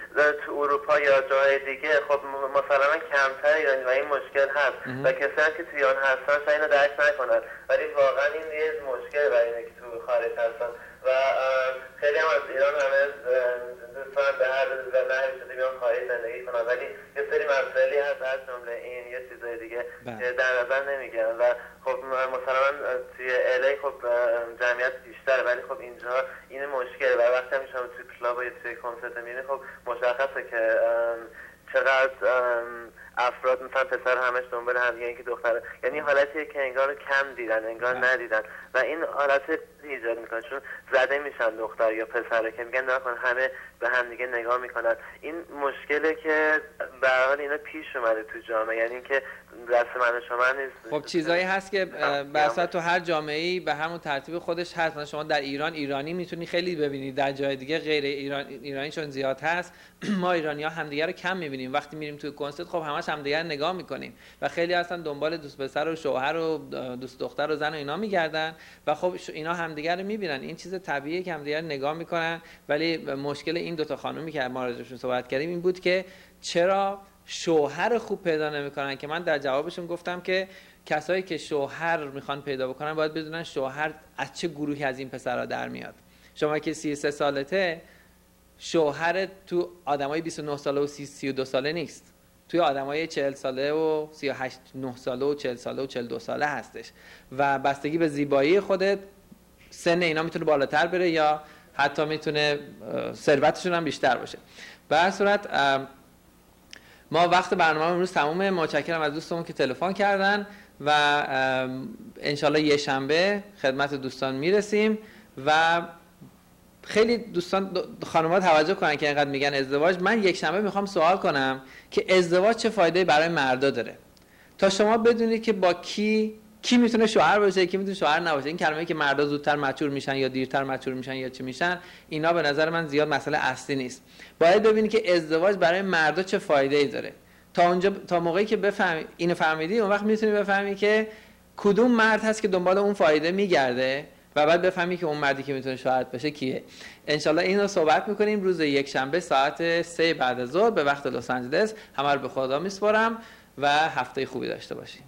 تو اروپا یا جای دیگه خب مثلا کمتر ایرانی و این مشکل هست و کسایی که توی آن هستن شاید اینو درک نکنن، ولی واقعا این یه مشکل برای اینه که تو خارج هستن و خیلی هم از ایران همه دوستان به هر نحوی شده بیان خارج زندگی کنن، ولی یه سری مسائلی هست از جمله این یه چیزای دیگه که در نظر نمیگیرن و خب مثلا توی الی خب جمعیت بیشتره، ولی خب اینجا این مشکل و وقتی هم شما توی کلاب یا توی کنسرت میبینی خب مشخصه که چقدر افراد مثلا پسر همش دنبال هم دیگه، اینکه دختر، یعنی حالتیه که انگار کم دیدن انگار ندیدن و این حالت ایجاد میکنه چون زده میشن دختر یا پسره که میگن نکن همه به هم دیگه نگاه میکنن. این مشکله که به هر حال اینا پیش اومده تو جامعه، یعنی اینکه دست من و شما نیست. خب چیزایی هست که بسا تو هر جامعه‌ای به همون ترتیب خودش هست. مثلا شما در ایران ایرانی میتونی خیلی ببینید، در جای دیگه غیر ایران ایرانی چون زیاد هست ما ایرانی‌ها همدیگه رو کم میبینیم. وقتی میریم تو کنسرت خب همش همدیگه رو نگاه میکنیم و خیلی هستن دنبال دوست پسر و شوهر و دوست دختر و زن و اینا میگردن و خب اینا همدیگه رو میبینن. این چیز طبیعیه که همدیگه رو نگاه میکنن، ولی مشکل این دو تا خانومی که ما راجعشون صحبت کردیم این بود که چرا شوهر خوب پیدا نمیکنن، که من در جوابشون گفتم که کسایی که شوهر میخوان پیدا بکنن باید بدونن شوهر از چه گروهی از این پسرها در میاد. شما که سی و سه سالته شوهر تو آدمای بیست و نه ساله و سی و دو ساله نیست، توی آدمای چهل ساله و سی و هشت نه ساله و چهل ساله و چهل و دو ساله هستش و بستگی به زیبایی خودت سن اینا میتونه بالاتر بره یا حتی میتونه ثروتشون هم بیشتر باشه. به هر صورت ما وقت برنامه امروز تمومه. متشکرم از دوستمون که تلفن کردن و انشالله یه شنبه خدمت دوستان میرسیم و خیلی دوستان خانم‌ها توجه کنن که اینقدر میگن ازدواج. من یک شنبه میخوام سوال کنم که ازدواج چه فایده برای مردا داره، تا شما بدونید که با کی کی میتونه شوهر باشه، کی میتونه شوهر نباشه. این کلمه‌ای که مردا زودتر مچور میشن یا دیرتر مچور میشن یا چی میشن، اینا به نظر من زیاد مسئله اصلی نیست. باید ببینید که ازدواج برای مردا چه فایده‌ای داره. تا اونجا تا موقعی که بفهمی اینو فهمیدی، اون وقت میتونی بفهمی که کدوم مرد هست که دنبال اون فایده میگرده و بعد بفهمی که اون مردی که میتونه شوهرت بشه کیه. انشالله این رو صحبت میکنیم روز یک شنبه ساعت سه بعد از ظهر به وقت لس آنجلس. همه رو به خدا میسپارم و هفته خوبی داشته باشید.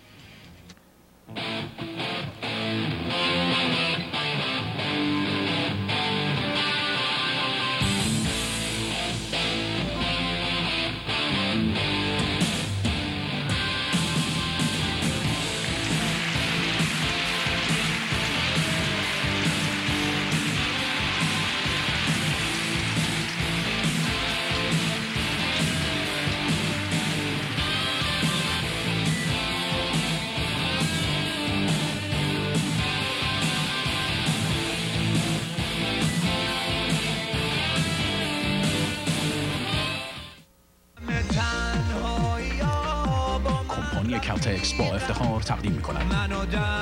کلتکس با افتخار تقدیم می‌کند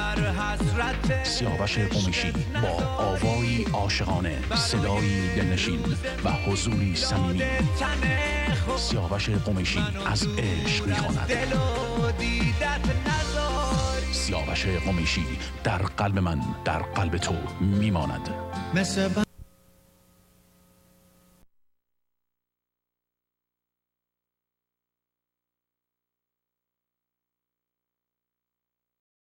سیاوش قمیشی با آوایی عاشقانه، صدایی دلنشین و حضوری صمیمی. سیاوش قمیشی از عشق می‌خواند. سیاوش قمیشی در قلب من، در قلب تو میماند.